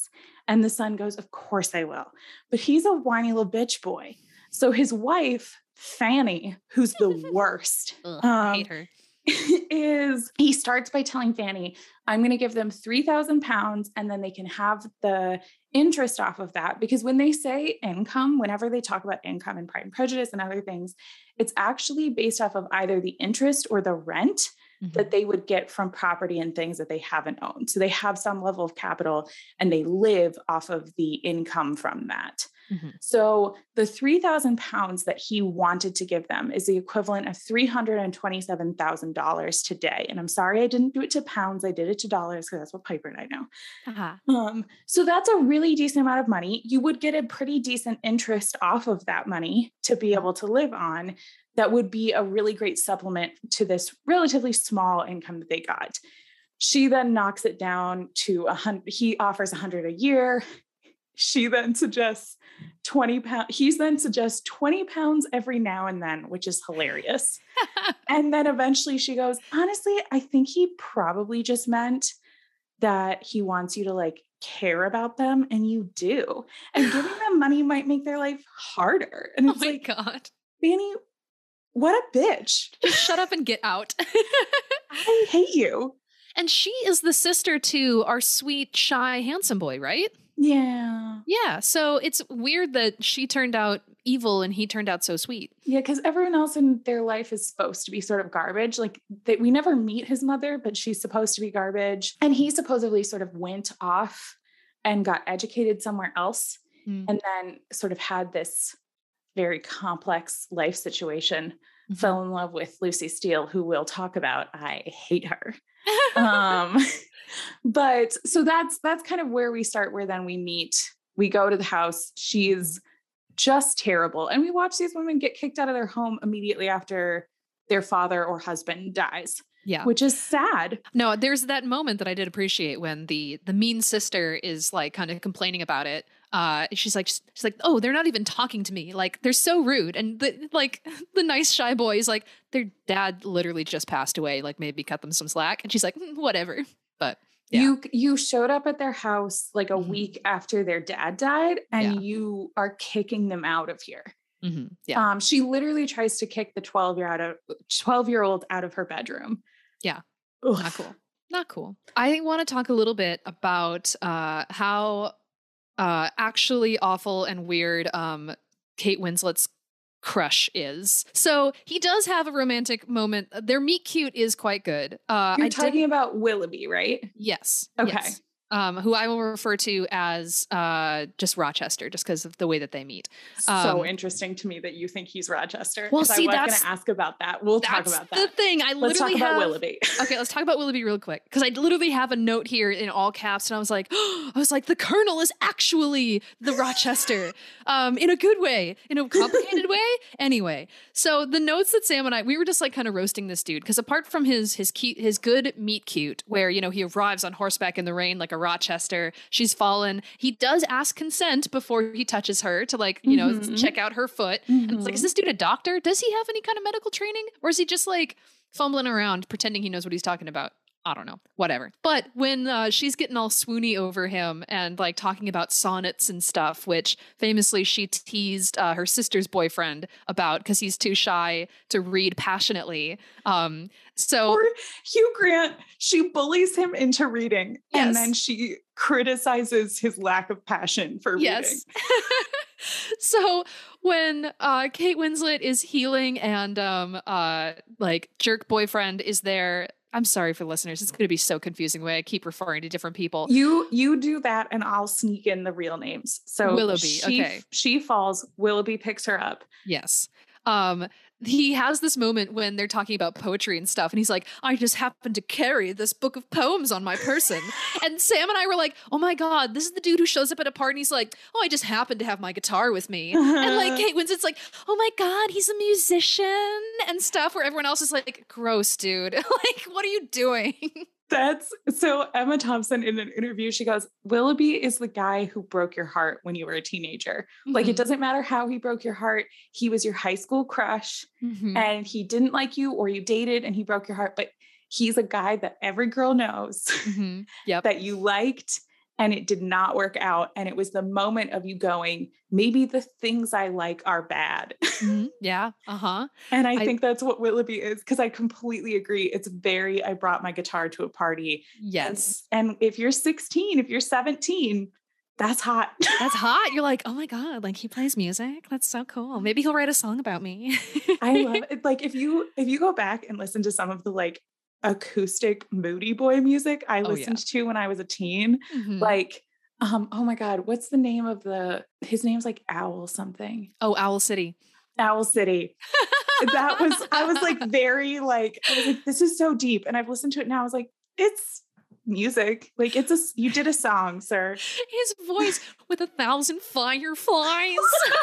And the son goes, of course I will. But he's a whiny little bitch boy. So his wife, Fanny, who's the worst, Ugh, I hate her. he starts by telling Fanny, I'm going to give them £3,000 and then they can have the interest off of that. Because when they say income, whenever they talk about income and Pride and Prejudice and other things, it's actually based off of either the interest or the rent that they would get from property and things that they haven't owned. So they have some level of capital and they live off of the income from that. So the £3,000 that he wanted to give them is the equivalent of $327,000 today. And I'm sorry, I didn't do it to pounds. I did it to dollars because that's what Piper and I know. So that's a really decent amount of money. You would get a pretty decent interest off of that money to be able to live on. That would be a really great supplement to this relatively small income that they got. She then knocks it down to he offers $100 a year. She then suggests 20 pounds. He then suggests 20 pounds every now and then, which is hilarious. And then eventually she goes, honestly, I think he probably just meant that he wants you to like care about them. And you do. And giving them money might make their life harder. And it's like, God, Fanny, what a bitch. Just shut up and get out. I hate you. And she is the sister to our sweet, shy, handsome boy, right? Yeah. Yeah. So it's weird that she turned out evil and he turned out so sweet. Yeah, because everyone else in their life is supposed to be sort of garbage. Like we never meet his mother, but she's supposed to be garbage. And he supposedly sort of went off and got educated somewhere else and then sort of had this very complex life situation, fell in love with Lucy Steele, who we'll talk about. I hate her. But so that's kind of where we start, where then we meet, we go to the house. She's just terrible. And we watch these women get kicked out of their home immediately after their father or husband dies. Yeah. Which is sad. No, there's that moment that I did appreciate when the mean sister is like kind of complaining about it. She's like, oh, they're not even talking to me. Like, they're so rude. And the nice shy boy is like, their dad literally just passed away. Like, maybe cut them some slack. And she's like, whatever. But yeah. You showed up at their house like a week after their dad died, and you are kicking them out of here. Yeah. She literally tries to kick the 12-year-old out of her bedroom. Yeah. Ugh. Not cool. Not cool. I want to talk a little bit about how actually awful and weird Kate Winslet's crush is. So he does have a romantic moment. Their meet cute is quite good. You're talking about Willoughby, right? Yes. Okay. Yes. Who I will refer to as just Rochester, just because of the way that they meet. So interesting to me that you think he's Rochester. Well, see, I was going to ask about that. We'll talk about that. That's the thing. Let's talk about Willoughby. Okay, let's talk about Willoughby real quick, because I literally have a note here in all caps, and I was like, the Colonel is actually the Rochester, in a good way, in a complicated way. Anyway, so the notes that Sam and we were just like kind of roasting this dude, because apart from his good meet cute, where he arrives on horseback in the rain like a Rochester, she's fallen. He does ask consent before he touches her to check out her foot. And it's like, is this dude a doctor? Does he have any kind of medical training? Or is he just like fumbling around pretending he knows what he's talking about? I don't know, whatever. But when she's getting all swoony over him and like talking about sonnets and stuff, which famously she teased her sister's boyfriend about because he's too shy to read passionately. Or Hugh Grant, she bullies him into reading, and then she criticizes his lack of passion for reading. So when Kate Winslet is healing and jerk boyfriend is there. I'm sorry for listeners. It's going to be so confusing the way I keep referring to different people. You do that and I'll sneak in the real names. So Willoughby, she falls, Willoughby picks her up. Yes. He has this moment when they're talking about poetry and stuff, and he's like, I just happened to carry this book of poems on my person. And Sam and I were like, oh my God, this is the dude who shows up at a party and he's like, oh, I just happened to have my guitar with me. And like Kate Winslet's like, oh my God, he's a musician and stuff, where everyone else is like, gross, dude. Like, what are you doing? So Emma Thompson in an interview, she goes, Willoughby is the guy who broke your heart when you were a teenager. Like, it doesn't matter how he broke your heart. He was your high school crush and he didn't like you, or you dated and he broke your heart. But he's a guy that every girl knows that you liked and it did not work out. And it was the moment of you going, maybe the things I like are bad. Mhm. Yeah. Uh-huh. And I I think that's what Willoughby is, because I completely agree. It's very, I brought my guitar to a party. yes. And if you're 16, if you're 17, that's hot. That's hot. You're like, "Oh my god, like he plays music? That's so cool. Maybe he'll write a song about me." I love it. Like if you go back and listen to some of the like acoustic Moody Boy music I Oh, yeah. listened to when I was a teen, Mhm. like oh my God, what's the name of his name's like Owl something. Oh, Owl City. Owl City. I was like very like, I was like, this is so deep. And I've listened to it now. I was like, it's music. Like you did a song, sir. His voice with 1,000 fireflies.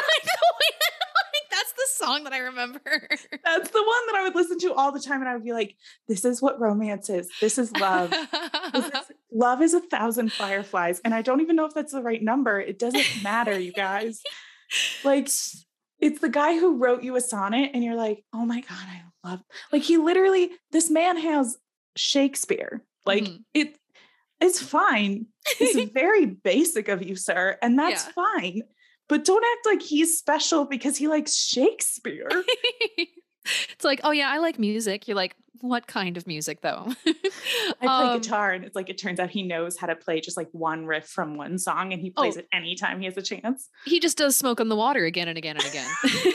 Like, that's the song that I remember. That's the one that I would listen to all the time. And I would be like, this is what romance is. This is love. Love is 1,000 fireflies. And I don't even know if that's the right number. It doesn't matter, you guys. Like, it's the guy who wrote you a sonnet and you're like, oh my God, I love, like this man has Shakespeare. Like it's fine. It's very basic of you, sir. And that's fine. But don't act like he's special because he likes Shakespeare. It's like, oh yeah, I like music. You're like, what kind of music though? I play guitar and it's like, it turns out he knows how to play just like one riff from one song and he plays it anytime he has a chance. He just does Smoke on the Water again and again and again.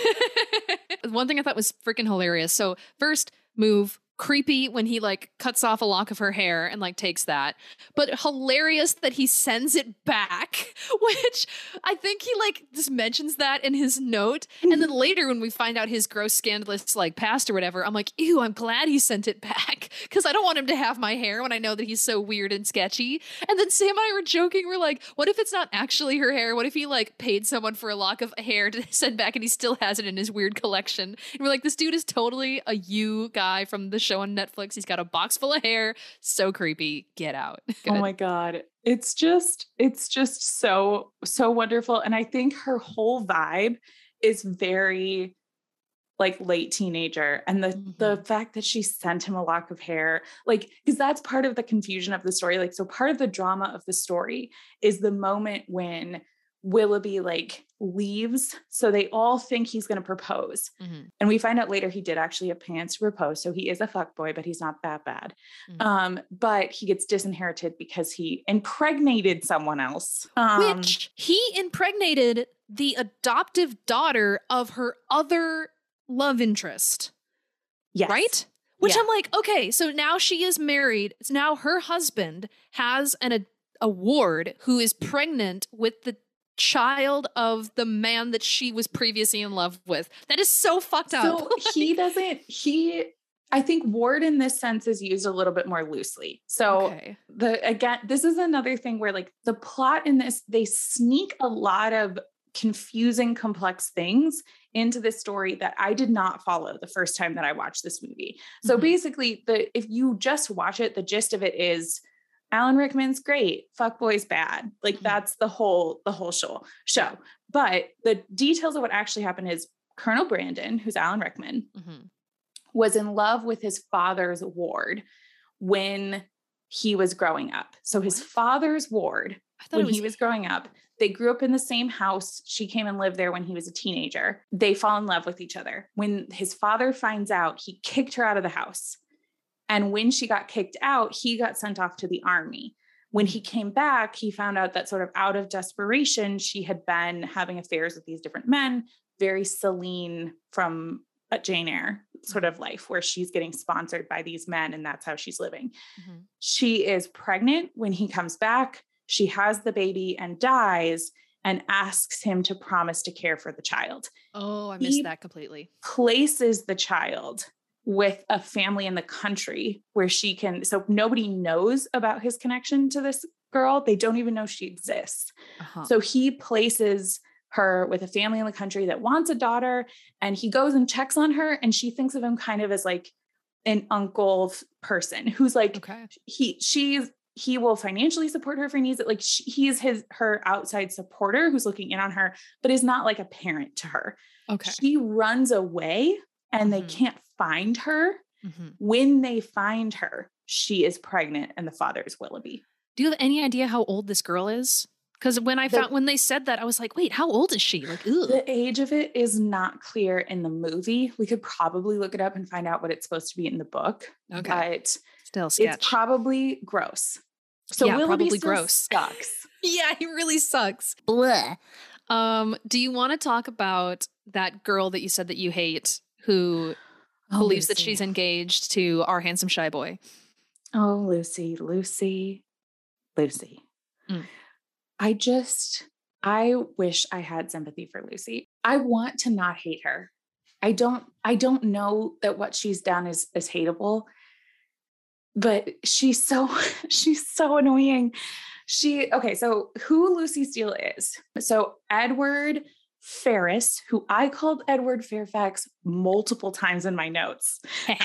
One thing I thought was freaking hilarious. So first move, creepy when he like cuts off a lock of her hair and like takes that, but hilarious that he sends it back, which I think he like just mentions that in his note. And then later when we find out his gross scandalous like past or whatever, I'm like, ew, I'm glad he sent it back because I don't want him to have my hair when I know that he's so weird and sketchy. And then Sam and I were joking, we're like, what if it's not actually her hair? What if he like paid someone for a lock of hair to send back and he still has it in his weird collection? And we're like, this dude is totally a you guy from the show on Netflix. He's got a box full of hair. So creepy. Get out. Oh my God. It's just so wonderful. And I think her whole vibe is very like late teenager. And the fact that she sent him a lock of hair, like, because that's part of the confusion of the story. Like, so part of the drama of the story is the moment when Willoughby like leaves. So they all think he's going to propose. And we find out later he did actually have plans to propose. So he is a fuckboy, but he's not that bad. But he gets disinherited because he impregnated someone else. Which he impregnated the adoptive daughter of her other love interest. Yes. Right? Which I'm like, okay, so now she is married. So now her husband has a ward who is pregnant with the child of the man that she was previously in love with. That is so fucked up. So I think ward in this sense is used a little bit more loosely. So this is another thing where like the plot in this, they sneak a lot of confusing, complex things into this story that I did not follow the first time that I watched this movie. So basically if you just watch it, the gist of it is Alan Rickman's great, fuckboy's bad. Like that's the whole show. But the details of what actually happened is Colonel Brandon, who's Alan Rickman, was in love with his father's ward when he was growing up. So his father's ward, when he was growing up, they grew up in the same house. She came and lived there when he was a teenager. They fall in love with each other. When his father finds out, he kicked her out of the house. And when she got kicked out, he got sent off to the army. When he came back, he found out that sort of out of desperation, she had been having affairs with these different men, very Celine from a Jane Eyre sort of life where she's getting sponsored by these men and that's how she's living. She is pregnant when he comes back. She has the baby and dies and asks him to promise to care for the child. Oh, I missed that completely. Places the child with a family in the country where so nobody knows about his connection to this girl. They don't even know she exists. So he places her with a family in the country that wants a daughter, and he goes and checks on her, and she thinks of him kind of as like an uncle person who's like, he will financially support her if he needs it. Like he's her outside supporter who's looking in on her, but is not like a parent to her. She runs away and they can't find her. When they find her, she is pregnant and the father is Willoughby. Do you have any idea how old this girl is? Because when they said that, I was like, wait, how old is she? Like, ugh. The age of it is not clear in the movie. We could probably look it up and find out what it's supposed to be in the book. Okay. But Still sketch. It's probably gross. So yeah, Willoughby probably still gross. sucks. Yeah, he really sucks. Bleh. Do you want to talk about that girl that you said that you hate who believes that she's engaged to our handsome shy boy? Oh, Lucy. Mm. I wish I had sympathy for Lucy. I want to not hate her. I don't know that what she's done is hateable, but she's so annoying. So who Lucy Steele is. So Edward Ferrars, who I called Edward Fairfax multiple times in my notes.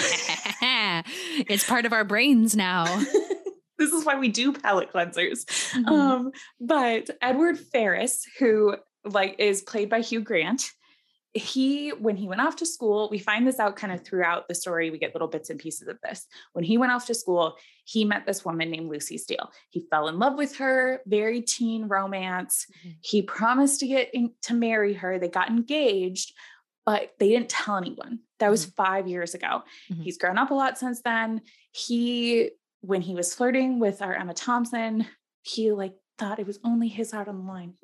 It's part of our brains now. This is why we do palate cleansers. Mm-hmm. But Edward Ferrars, who is played by Hugh Grant, when he went off to school, we find this out kind of throughout the story. We get little bits and pieces of this. When he went off to school, he met this woman named Lucy Steele. He fell in love with her, very teen romance. Mm-hmm. He promised to marry her. They got engaged, but they didn't tell anyone. That was 5 years ago. Mm-hmm. He's grown up a lot since then. When he was flirting with our Emma Thompson, he thought it was only his heart on the line.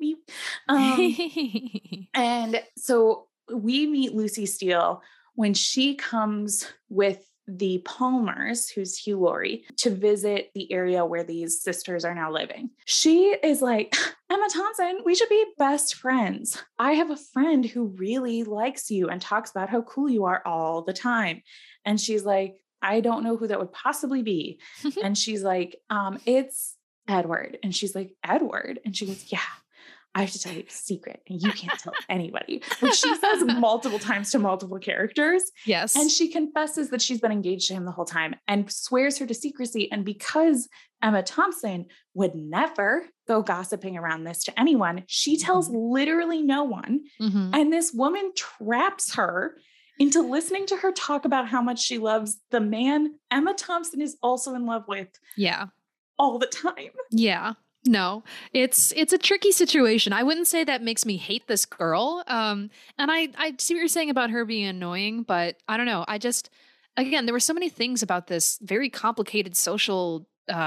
And so we meet Lucy Steele when she comes with the Palmers, who's Hugh Laurie, to visit the area where these sisters are now living. She is like, Emma Thompson, we should be best friends. I have a friend who really likes you and talks about how cool you are all the time. And she's like, I don't know who that would possibly be. And she's like, it's Edward. And she's like, Edward? And she goes, yeah, I have to tell you a secret and you can't tell anybody, which she says multiple times to multiple characters. Yes. And she confesses that she's been engaged to him the whole time and swears her to secrecy. And because Emma Thompson would never go gossiping around this to anyone, she tells literally no one. Mm-hmm. And this woman traps her into listening to her talk about how much she loves the man Emma Thompson is also in love with. Yeah. All the time. Yeah. No, it's a tricky situation. I wouldn't say that makes me hate this girl. And I see what you're saying about her being annoying, but I don't know. Again, there were so many things about this very complicated social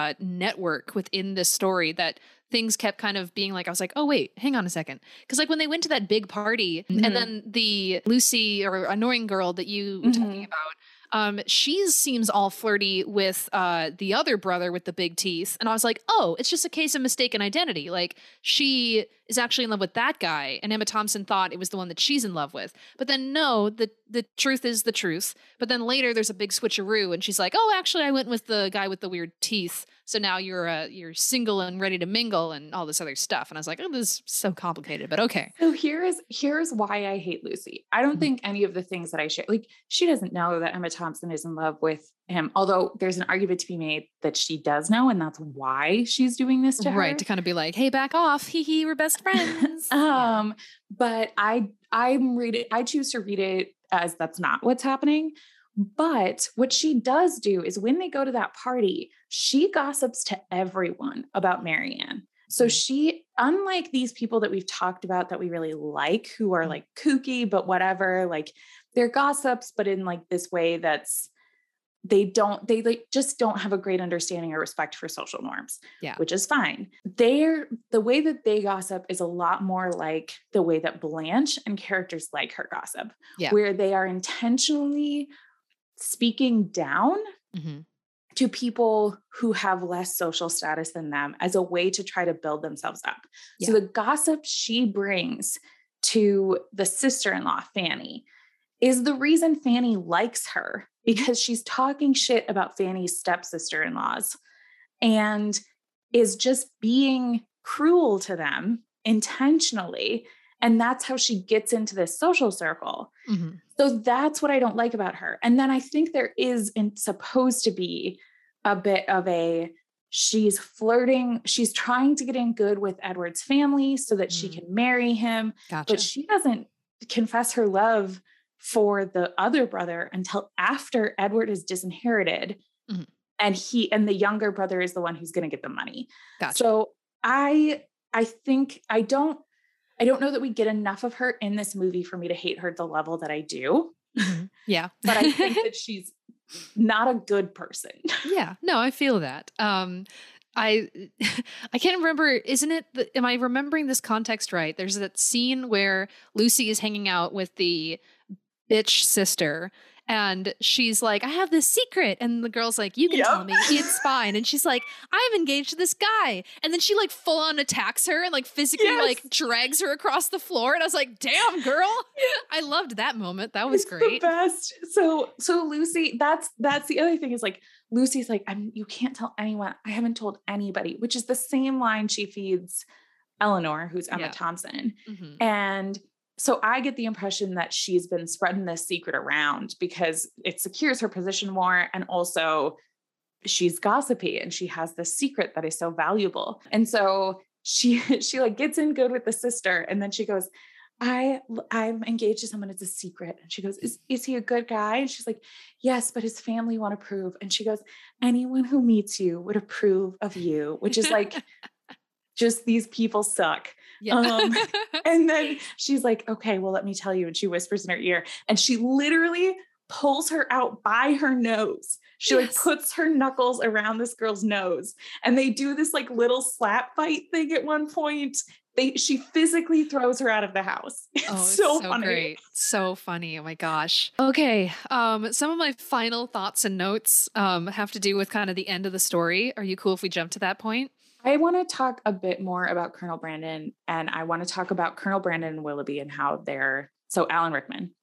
network within this story that things kept kind of being like, I was like, oh, wait, hang on a second. Because when they went to that big party and then the Lucy or annoying girl that you were talking about, she seems all flirty with the other brother with the big teeth. And I was like, oh, it's just a case of mistaken identity. Like she is actually in love with that guy. And Emma Thompson thought it was the one that she's in love with. But then no, the truth is the truth. But then later there's a big switcheroo and she's like, oh, actually I went with the guy with the weird teeth. So now you're single and ready to mingle and all this other stuff. And I was like, oh, this is so complicated, but okay. So here's why I hate Lucy. I don't think any of the things that I share, she doesn't know that Emma Thompson is in love with him. Although there's an argument to be made that she does know, and that's why she's doing this to her. Right. To kind of be like, hey, back off. Hee, we're best friends. But I choose to read it as that's not what's happening. But what she does do is when they go to that party, she gossips to everyone about Marianne. So she, unlike these people that we've talked about that we really like, who are like kooky, but whatever, they're gossips, but in this way that's, they just don't have a great understanding or respect for social norms, which is fine. The way that they gossip is a lot more like the way that Blanche and characters like her gossip, where they are intentionally speaking down to people who have less social status than them as a way to try to build themselves up. Yeah. So the gossip she brings to the sister-in-law, Fanny, is the reason Fanny likes her, because she's talking shit about Fanny's stepsister-in-laws and is just being cruel to them intentionally. And that's how she gets into this social circle. Mm-hmm. So that's what I don't like about her. And then I think there is supposed to be a bit of she's flirting. She's trying to get in good with Edward's family so that she can marry him. Gotcha. But she doesn't confess her love for the other brother until after Edward is disinherited. Mm-hmm. and the younger brother is the one who's going to get the money. Gotcha. So I think I don't know that we get enough of her in this movie for me to hate her the level that I do. Mm-hmm. Yeah. But I think that she's not a good person. Yeah. No, I feel that. I I can't remember. Am I remembering this context right? There's that scene where Lucy is hanging out with the bitch sister, and she's like, I have this secret. And the girl's like, you can tell me, it's fine. And she's like, I'm engaged to this guy. And then she like full on attacks her and like physically like drags her across the floor. And I was like, damn, girl. I loved that moment. That was great. The best. So Lucy, that's the other thing is like, Lucy's like, you can't tell anyone. I haven't told anybody, which is the same line she feeds Eleanor, who's Emma Thompson. Mm-hmm. And so I get the impression that she's been spreading this secret around because it secures her position more. And also she's gossipy and she has this secret that is so valuable. And so she like gets in good with the sister. And then she goes, I'm engaged to someone. It's a secret. And she goes, is he a good guy? And she's like, yes, but his family won't approve. And she goes, anyone who meets you would approve of you, which is like, just these people suck. Yeah. And then she's like, okay, well, let me tell you. And she whispers in her ear and she literally pulls her out by her nose. She like puts her knuckles around this girl's nose and they do this like little slap fight thing at one point. She physically throws her out of the house. It's so funny. Great. So funny. Oh my gosh. Okay. Some of my final thoughts and notes have to do with kind of the end of the story. Are you cool if we jump to that point? I want to talk a bit more about Colonel Brandon, and I want to talk about Colonel Brandon and Willoughby and how so Alan Rickman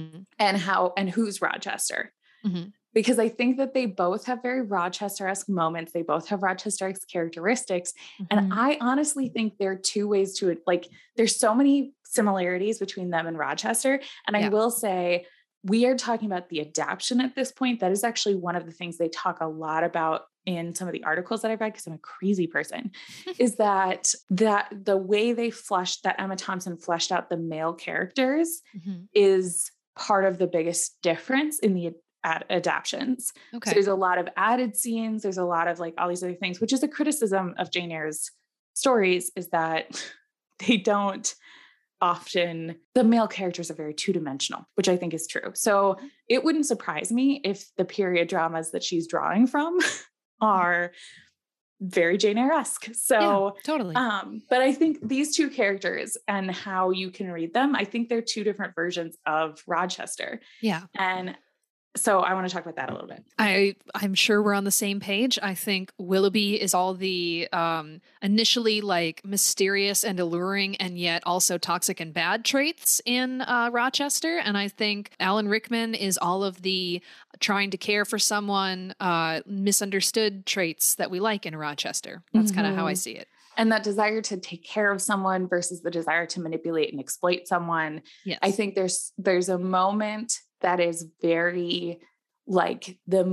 and who's Rochester. Mm-hmm. Because I think that they both have very Rochester-esque moments. They both have Rochester-esque characteristics. Mm-hmm. And I honestly think there are two ways to it. Like there's so many similarities between them and Rochester. And I will say, we are talking about the adaptation at this point. That is actually one of the things they talk a lot about in some of the articles that I've read, because I'm a crazy person, is that the way that Emma Thompson fleshed out the male characters is part of the biggest difference in the adaptions. Okay. So there's a lot of added scenes. There's a lot of like all these other things, which is a criticism of Jane Eyre's stories, is that they don't often, the male characters are very two-dimensional, which I think is true. So it wouldn't surprise me if the period dramas that she's drawing from are very Jane Eyre-esque. So totally. But I think these two characters and how you can read them, I think they're two different versions of Rochester. Yeah. And so I want to talk about that a little bit. I'm sure we're on the same page. I think Willoughby is all the initially like mysterious and alluring and yet also toxic and bad traits in Rochester. And I think Alan Rickman is all of the trying to care for someone, misunderstood traits that we like in Rochester. That's kind of how I see it. And that desire to take care of someone versus the desire to manipulate and exploit someone. Yes. I think there's a moment that is very like the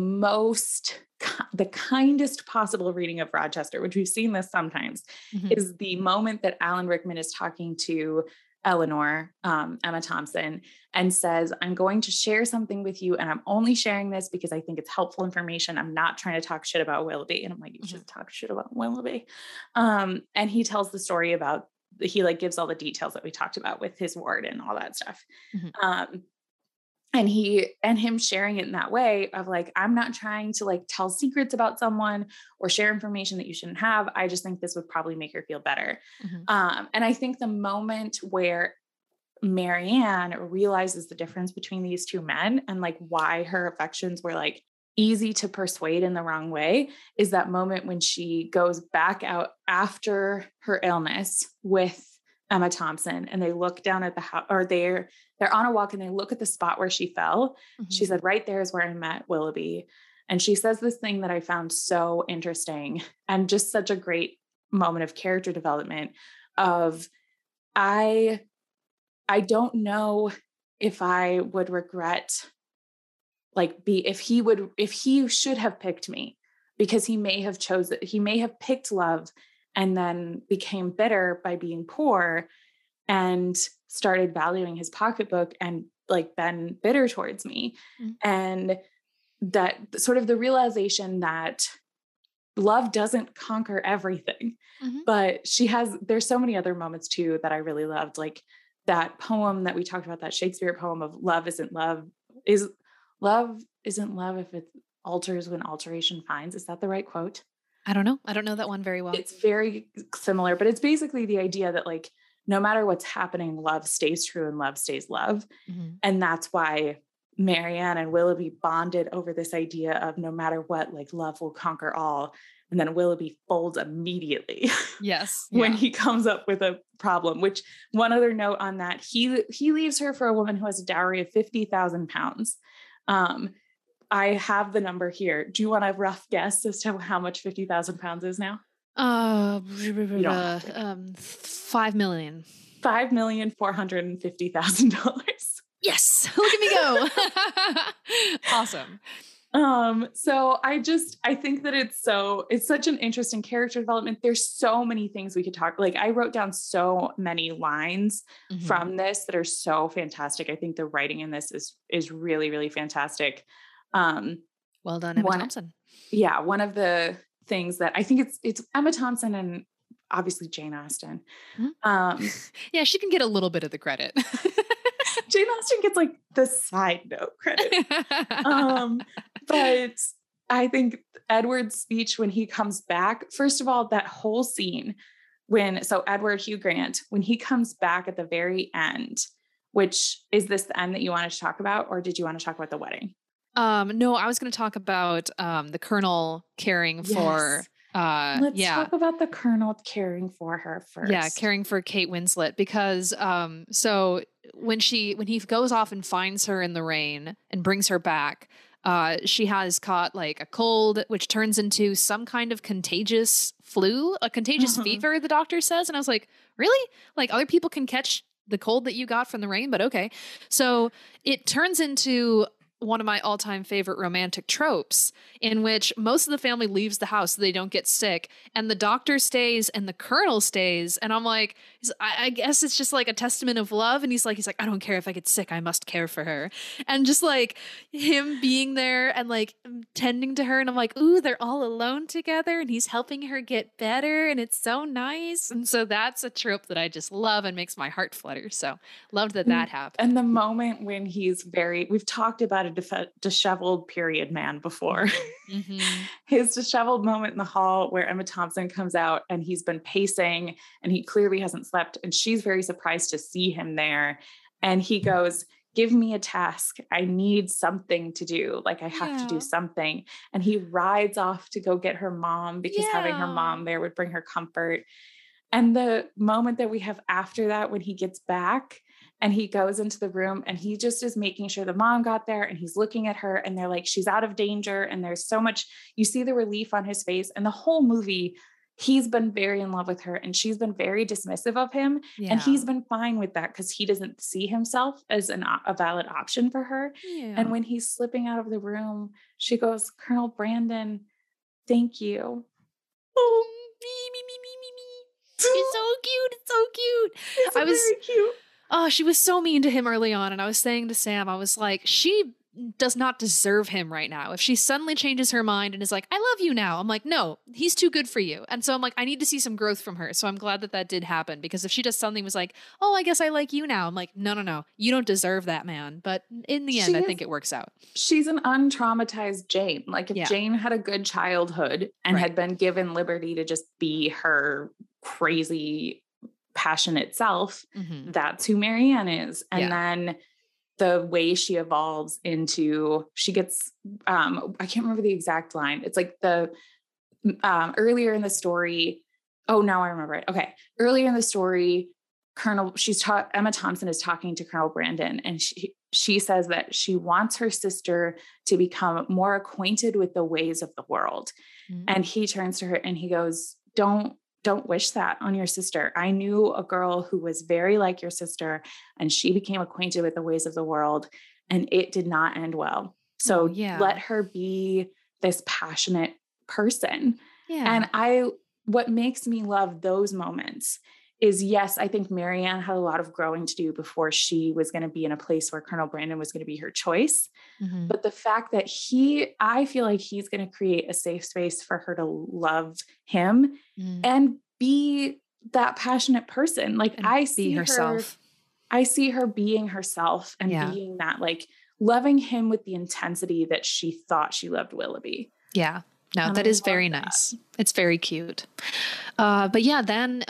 kindest possible reading of Rochester, which we've seen this sometimes, is the moment that Alan Rickman is talking to Eleanor, Emma Thompson, and says, I'm going to share something with you. And I'm only sharing this because I think it's helpful information. I'm not trying to talk shit about Willoughby. And I'm like, you should talk shit about Willoughby. And he tells the story about, he like gives all the details that we talked about with his ward and all that stuff. And him sharing it in that way of like, I'm not trying to like tell secrets about someone or share information that you shouldn't have. I just think this would probably make her feel better. And I think the moment where Marianne realizes the difference between these two men and like why her affections were like easy to persuade in the wrong way is that moment when she goes back out after her illness with Emma Thompson and they look down at the house, or they're on a walk and they look at the spot where she fell. She said, right there is where I met Willoughby. And she says this thing that I found so interesting and just such a great moment of character development of, I don't know if I would regret if he should have picked me, because he may have picked love and then became bitter by being poor and started valuing his pocketbook and like been bitter towards me. And that sort of the realization that love doesn't conquer everything. Mhm. But there's so many other moments too that I really loved. Like that poem that we talked about, that Shakespeare poem of love isn't love if it alters when alteration finds. Is that the right quote? I don't know. I don't know that one very well. It's very similar, but it's basically the idea that like, no matter what's happening, love stays true and love stays love. Mhm. And that's why Marianne and Willoughby bonded over this idea of no matter what, like love will conquer all. And then Willoughby folds immediately Yes. when Yeah. he comes up with a problem, which one other note on that, he leaves her for a woman who has a dowry of 50,000 pounds. I have the number here. Do you want a rough guess as to how much 50,000 pounds is now? You don't have to. 5 million. $5,450,000. Yes. Look at me go. Awesome. So I think that it's such an interesting character development. There's so many things we could talk. Like I wrote down so many lines Mhm. from this that are so fantastic. I think the writing in this is really, really fantastic. Well done, Emma Thompson. Yeah. One of the things that I think it's Emma Thompson and obviously Jane Austen. Yeah, she can get a little bit of the credit. Jane Austen gets like the side note credit. But I think Edward's speech when he comes back, first of all, that whole scene Edward Hugh Grant, when he comes back at the very end, which is this the end that you wanted to talk about, or did you want to talk about the wedding? No, I was going to talk about the Colonel caring for. Let's talk about the Colonel caring for her first. Yeah, caring for Kate Winslet because so when he goes off and finds her in the rain and brings her back, she has caught like a cold, which turns into some kind of contagious flu, a contagious fever, the doctor says. And I was like, really? Like other people can catch the cold that you got from the rain, but okay. So it turns into one of my all-time favorite romantic tropes in which most of the family leaves the house so they don't get sick and the doctor stays and the Colonel stays. And I'm like, I guess it's just like a testament of love. And he's like, I don't care if I get sick. I must care for her. And just like him being there and like tending to her. And I'm like, ooh, they're all alone together and he's helping her get better. And it's so nice. And so that's a trope that I just love and makes my heart flutter. So loved that happened. And the moment when we've talked about a disheveled period man before. Mm-hmm. His disheveled moment in the hall where Emma Thompson comes out and he's been pacing and he clearly hasn't slept and she's very surprised to see him there. And he goes, give me a task. I need something to do. Like I have to do something. And he rides off to go get her mom because having her mom there would bring her comfort. And the moment that we have after that, when he gets back, and he goes into the room and he just is making sure the mom got there and he's looking at her and they're like, she's out of danger. And there's so much, you see the relief on his face and the whole movie, he's been very in love with her and she's been very dismissive of him. Yeah. And he's been fine with that because he doesn't see himself as a valid option for her. Yeah. And when he's slipping out of the room, she goes, Colonel Brandon, thank you. Oh, me. It's so cute. It's so cute. It's very cute. Oh, she was so mean to him early on. And I was saying to Sam, I was like, she does not deserve him right now. If she suddenly changes her mind and is like, I love you now. I'm like, no, he's too good for you. And so I'm like, I need to see some growth from her. So I'm glad that did happen because if she does something was like, oh, I guess I like you now. I'm like, no, you don't deserve that man. But in the end, I think it works out. She's an untraumatized Jane. Like if Jane had a good childhood and had been given liberty to just be her crazy passionate self, that's who Marianne is. And then the way she evolves into, she gets, I can't remember the exact line. It's like the, earlier in the story. Oh, now I remember it. Okay. Earlier in the story, Emma Thompson is talking to Colonel Brandon and she says that she wants her sister to become more acquainted with the ways of the world. And he turns to her and he goes, don't wish that on your sister. I knew a girl who was very like your sister and she became acquainted with the ways of the world and it did not end well. So let her be this passionate person. Yeah. And what makes me love those moments is, yes, I think Marianne had a lot of growing to do before she was going to be in a place where Colonel Brandon was going to be her choice. Mm-hmm. But the fact that I feel like he's going to create a safe space for her to love him and be that passionate person. Like and I be see herself. I see her being herself and being that, like loving him with the intensity that she thought she loved Willoughby. Yeah. No, And that I is very love that. nice. It's very cute. But yeah, then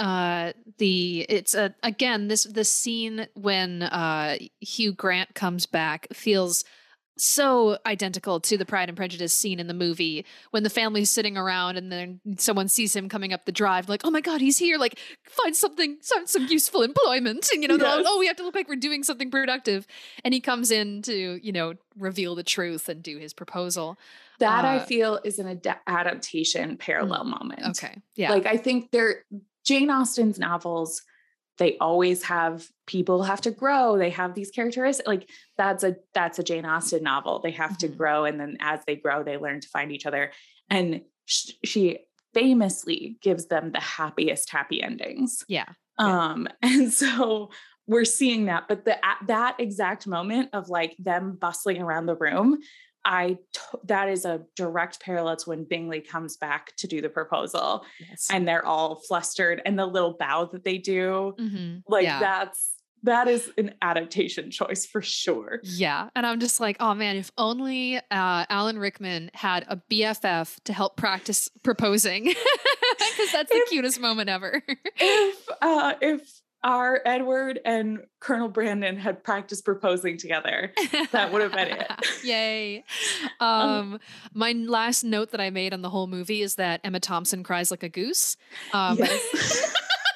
again, this scene when Hugh Grant comes back feels so identical to the Pride and Prejudice scene in the movie when the family's sitting around and then someone sees him coming up the drive, like, oh my God, he's here. Like, find some useful employment. And, they're like, oh, we have to look like we're doing something productive. And he comes in to, reveal the truth and do his proposal. That I feel is an adaptation parallel moment. Okay. Yeah. Like I think Jane Austen's novels, they always have people have to grow. They have these characteristics. Like that's a Jane Austen novel. They have to grow. And then as they grow, they learn to find each other. And she famously gives them the happiest happy endings. Yeah. And so we're seeing that, but that exact moment of like them bustling around the room, that is a direct parallel to when Bingley comes back to do the proposal. Yes. And they're all flustered and the little bow that they do, that is an adaptation choice for sure. Yeah. And I'm just like, oh man, if only Alan Rickman had a BFF to help practice proposing, because that's the cutest moment ever. If our Edward and Colonel Brandon had practiced proposing together, that would have been it. Yay. My last note that I made on the whole movie is that Emma Thompson cries like a goose. Yes.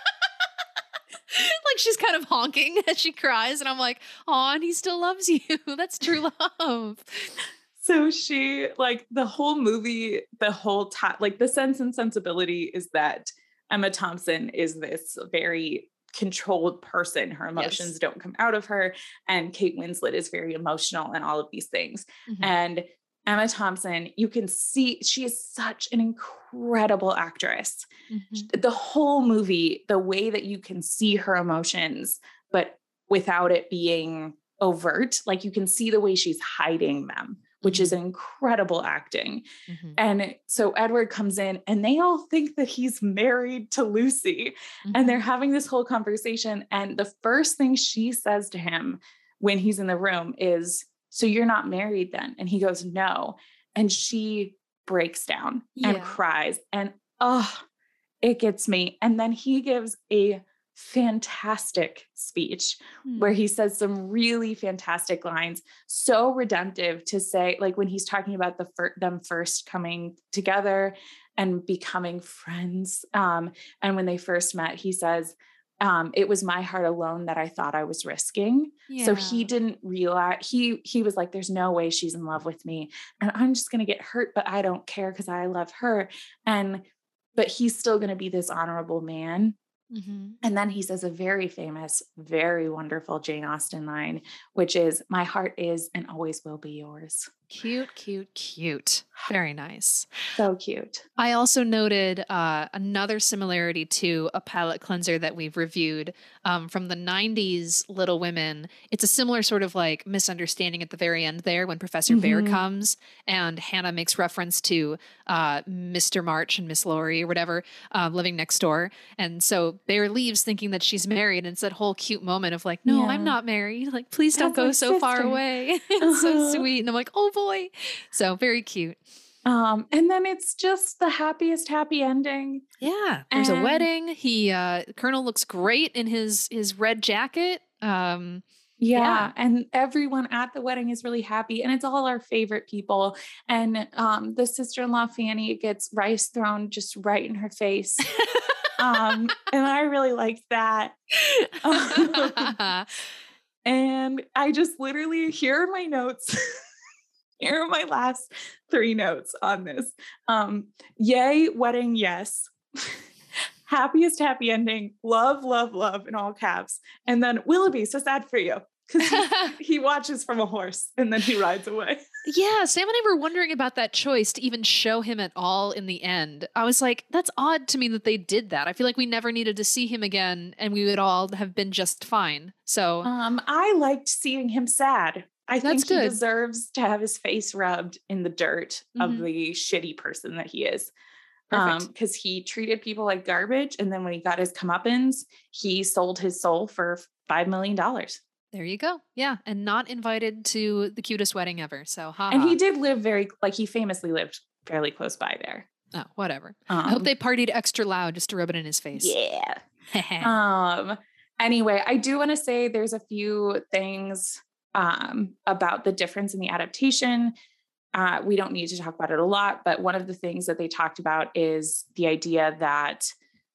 Like she's kind of honking as she cries, and I'm like, oh, and he still loves you. That's true love. So she, like the whole movie, the whole time, like the Sense and Sensibility is that Emma Thompson is this very controlled person. Her emotions don't come out of her. And Kate Winslet is very emotional and all of these things. Mm-hmm. And Emma Thompson, you can see she is such an incredible actress. Mm-hmm. The whole movie, the way that you can see her emotions, but without it being overt, like you can see the way she's hiding them, which is an incredible acting. Mm-hmm. And so Edward comes in and they all think that he's married to Lucy. And they're having this whole conversation. And the first thing she says to him when he's in the room is, so you're not married then? And he goes, no. And she breaks down and cries. And it gets me. And then he gives a fantastic speech where he says some really fantastic lines, so redemptive to say, like when he's talking about them first coming together and becoming friends. And when they first met, he says, it was my heart alone that I thought I was risking. Yeah. So he didn't realize, he was like, there's no way she's in love with me and I'm just going to get hurt, but I don't care because I love her. But he's still going to be this honorable man. Mm-hmm. And then he says a very famous, very wonderful Jane Austen line, which is, my heart is and always will be yours. Cute, cute, cute. Very nice. So cute. I also noted another similarity to a palette cleanser that we've reviewed from the 90s, Little Women. It's a similar sort of like misunderstanding at the very end there when Professor Bear comes and Hannah makes reference to Mr. March and Miss Laurie or whatever living next door. And so Bear leaves thinking that she's married. And it's that whole cute moment of like, no, I'm not married. Like, please don't go so far away. It's so sweet. And I'm like, oh boy. So very cute. And then it's just the happiest happy ending. Yeah. There's a wedding. Colonel looks great in his red jacket. Yeah. And everyone at the wedding is really happy and it's all our favorite people. And the sister-in-law Fanny gets rice thrown just right in her face. And I really liked that. And I just literally, here are my notes. Here are my last 3 notes on this. Yay, wedding, yes. Happiest happy ending, love, love, love in all caps. And then Willoughby, so sad for you. Because he watches from a horse and then he rides away. Yeah, Sam and I were wondering about that choice to even show him at all in the end. I was like, that's odd to me that they did that. I feel like we never needed to see him again and we would all have been just fine. So I liked seeing him sad. I that's think he good. deserves to have his face rubbed in the dirt of the shitty person that he is. Perfect. Because he treated people like garbage. And then when he got his comeuppance, he sold his soul for $5 million. There you go. Yeah. And not invited to the cutest wedding ever. So, haha. And he did live he famously lived fairly close by there. Oh, whatever. I hope they partied extra loud just to rub it in his face. Yeah. Anyway, I do want to say there's a few things about the difference in the adaptation. We don't need to talk about it a lot, but one of the things that they talked about is the idea that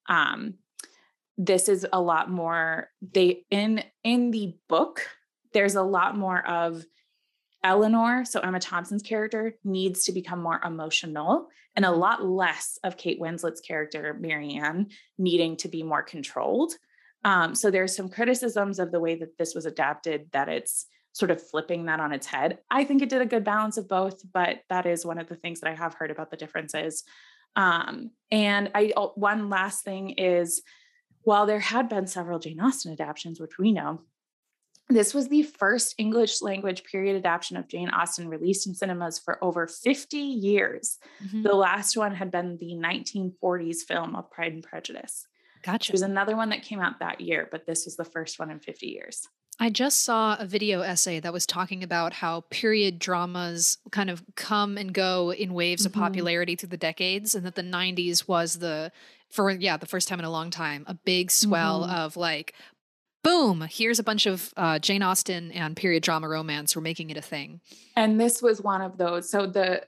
this is a lot more in the book, there's a lot more of Eleanor, so Emma Thompson's character, needs to become more emotional, and a lot less of Kate Winslet's character, Marianne, needing to be more controlled. So there's some criticisms of the way that this was adapted, that it's sort of flipping that on its head. I think it did a good balance of both, but that is one of the things that I have heard about the differences. And one last thing is, while there had been several Jane Austen adaptations, which we know, this was the first English language period adaptation of Jane Austen released in cinemas for over 50 years. The last one had been the 1940s film of Pride and Prejudice. Gotcha. There's another one that came out that year, but this was the first one in 50 years. I just saw a video essay that was talking about how period dramas kind of come and go in waves of popularity through the decades, and that the 90s was the first time in a long time, a big swell of like, boom, here's a bunch of Jane Austen and period drama romance. We're making it a thing. And this was one of those. So the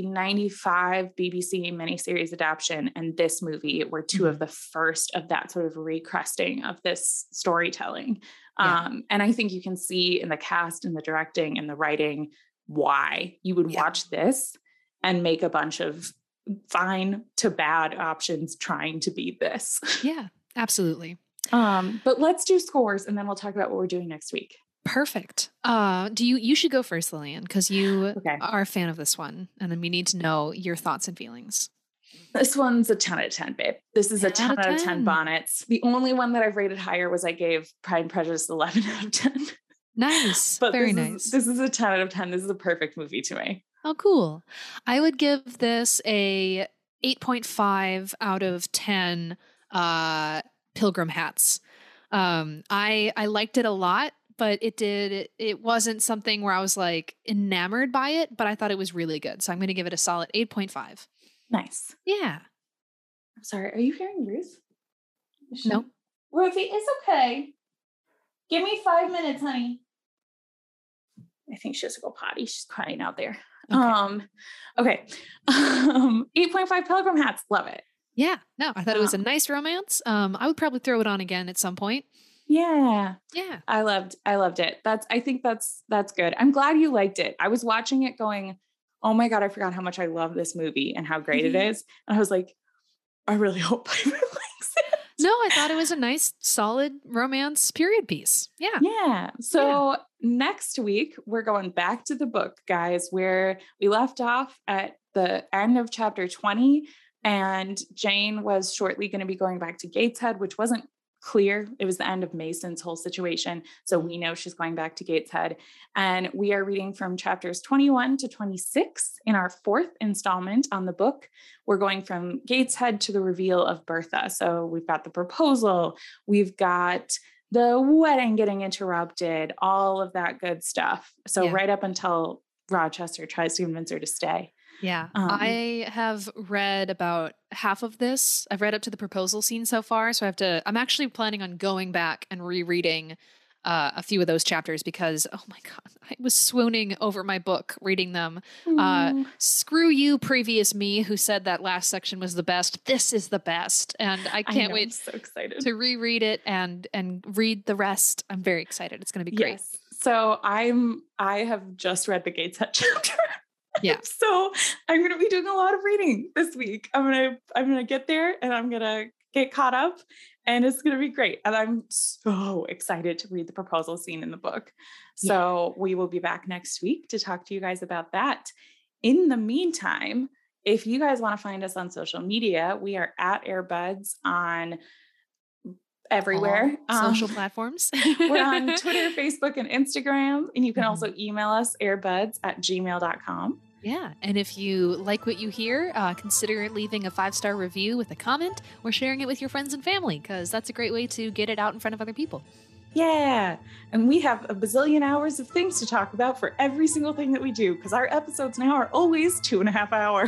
95 BBC miniseries adaptation and this movie were two of the first of that sort of recrusting of this storytelling. And I think you can see in the cast and the directing and the writing why you would watch this and make a bunch of fine to bad options trying to beat this. Yeah, absolutely. But let's do scores and then we'll talk about what we're doing next week. Perfect. You should go first, Lillian, because you are a fan of this one, and then we need to know your thoughts and feelings. This one's a 10 out of 10, babe. This is a 10 out of 10 bonnets. The only one that I've rated higher was I gave Pride and Prejudice 11 out of 10. Nice. But very nice. This is a 10 out of 10. This is a perfect movie to me. Oh, cool. I would give this a 8.5 out of 10 Pilgrim hats. I liked it a lot, but it wasn't something where I was like enamored by it, but I thought it was really good. So I'm going to give it a solid 8.5. Nice. Yeah. I'm sorry. Are you hearing Ruth? No. Ruthie, it's okay. Give me 5 minutes, honey. I think she has to go potty. She's crying out there. Okay. 8.5 Pilgrim hats. Love it. Yeah. No, I thought it was a nice romance. I would probably throw it on again at some point. Yeah. Yeah. I loved it. I think that's good. I'm glad you liked it. I was watching it going, oh my God, I forgot how much I love this movie and how great it is. And I was like, I really hope I likes it. No, I thought it was a nice, solid romance period piece. Yeah. Yeah. So next week, we're going back to the book, guys, where we left off at the end of chapter 20. And Jane was shortly going to be going back to Gateshead, which wasn't clear. It was the end of Mason's whole situation. So we know she's going back to Gateshead. And we are reading from chapters 21 to 26 in our fourth installment on the book. We're going from Gateshead to the reveal of Bertha. So we've got the proposal, we've got the wedding getting interrupted, all of that good stuff. So right up until Rochester tries to convince her to stay. Yeah. I have read about half of this. I've read up to the proposal scene so far. So I'm actually planning on going back and rereading a few of those chapters because, oh my God, I was swooning over my book reading them. Screw you, previous me, who said that last section was the best. This is the best. And I can't wait so excited to reread it and read the rest. I'm very excited. It's going to be great. Yes. So I have just read the Gateshead chapter. Yeah. So I'm going to be doing a lot of reading this week. I'm going to get there and I'm going to get caught up, and it's going to be great. And I'm so excited to read the proposal scene in the book. So we will be back next week to talk to you guys about that. In the meantime, if you guys want to find us on social media, we are at Airbuds on everywhere. Social platforms. We're on Twitter, Facebook, and Instagram. And you can also email us airbuds@gmail.com. Yeah. And if you like what you hear, consider leaving a 5-star review with a comment or sharing it with your friends and family, because that's a great way to get it out in front of other people. Yeah. And we have a bazillion hours of things to talk about for every single thing that we do, because our episodes now are always 2.5 hours.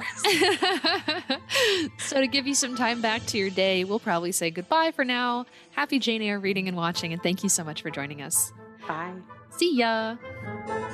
So to give you some time back to your day, we'll probably say goodbye for now. Happy Jane Eyre reading and watching, and thank you so much for joining us. Bye. See ya.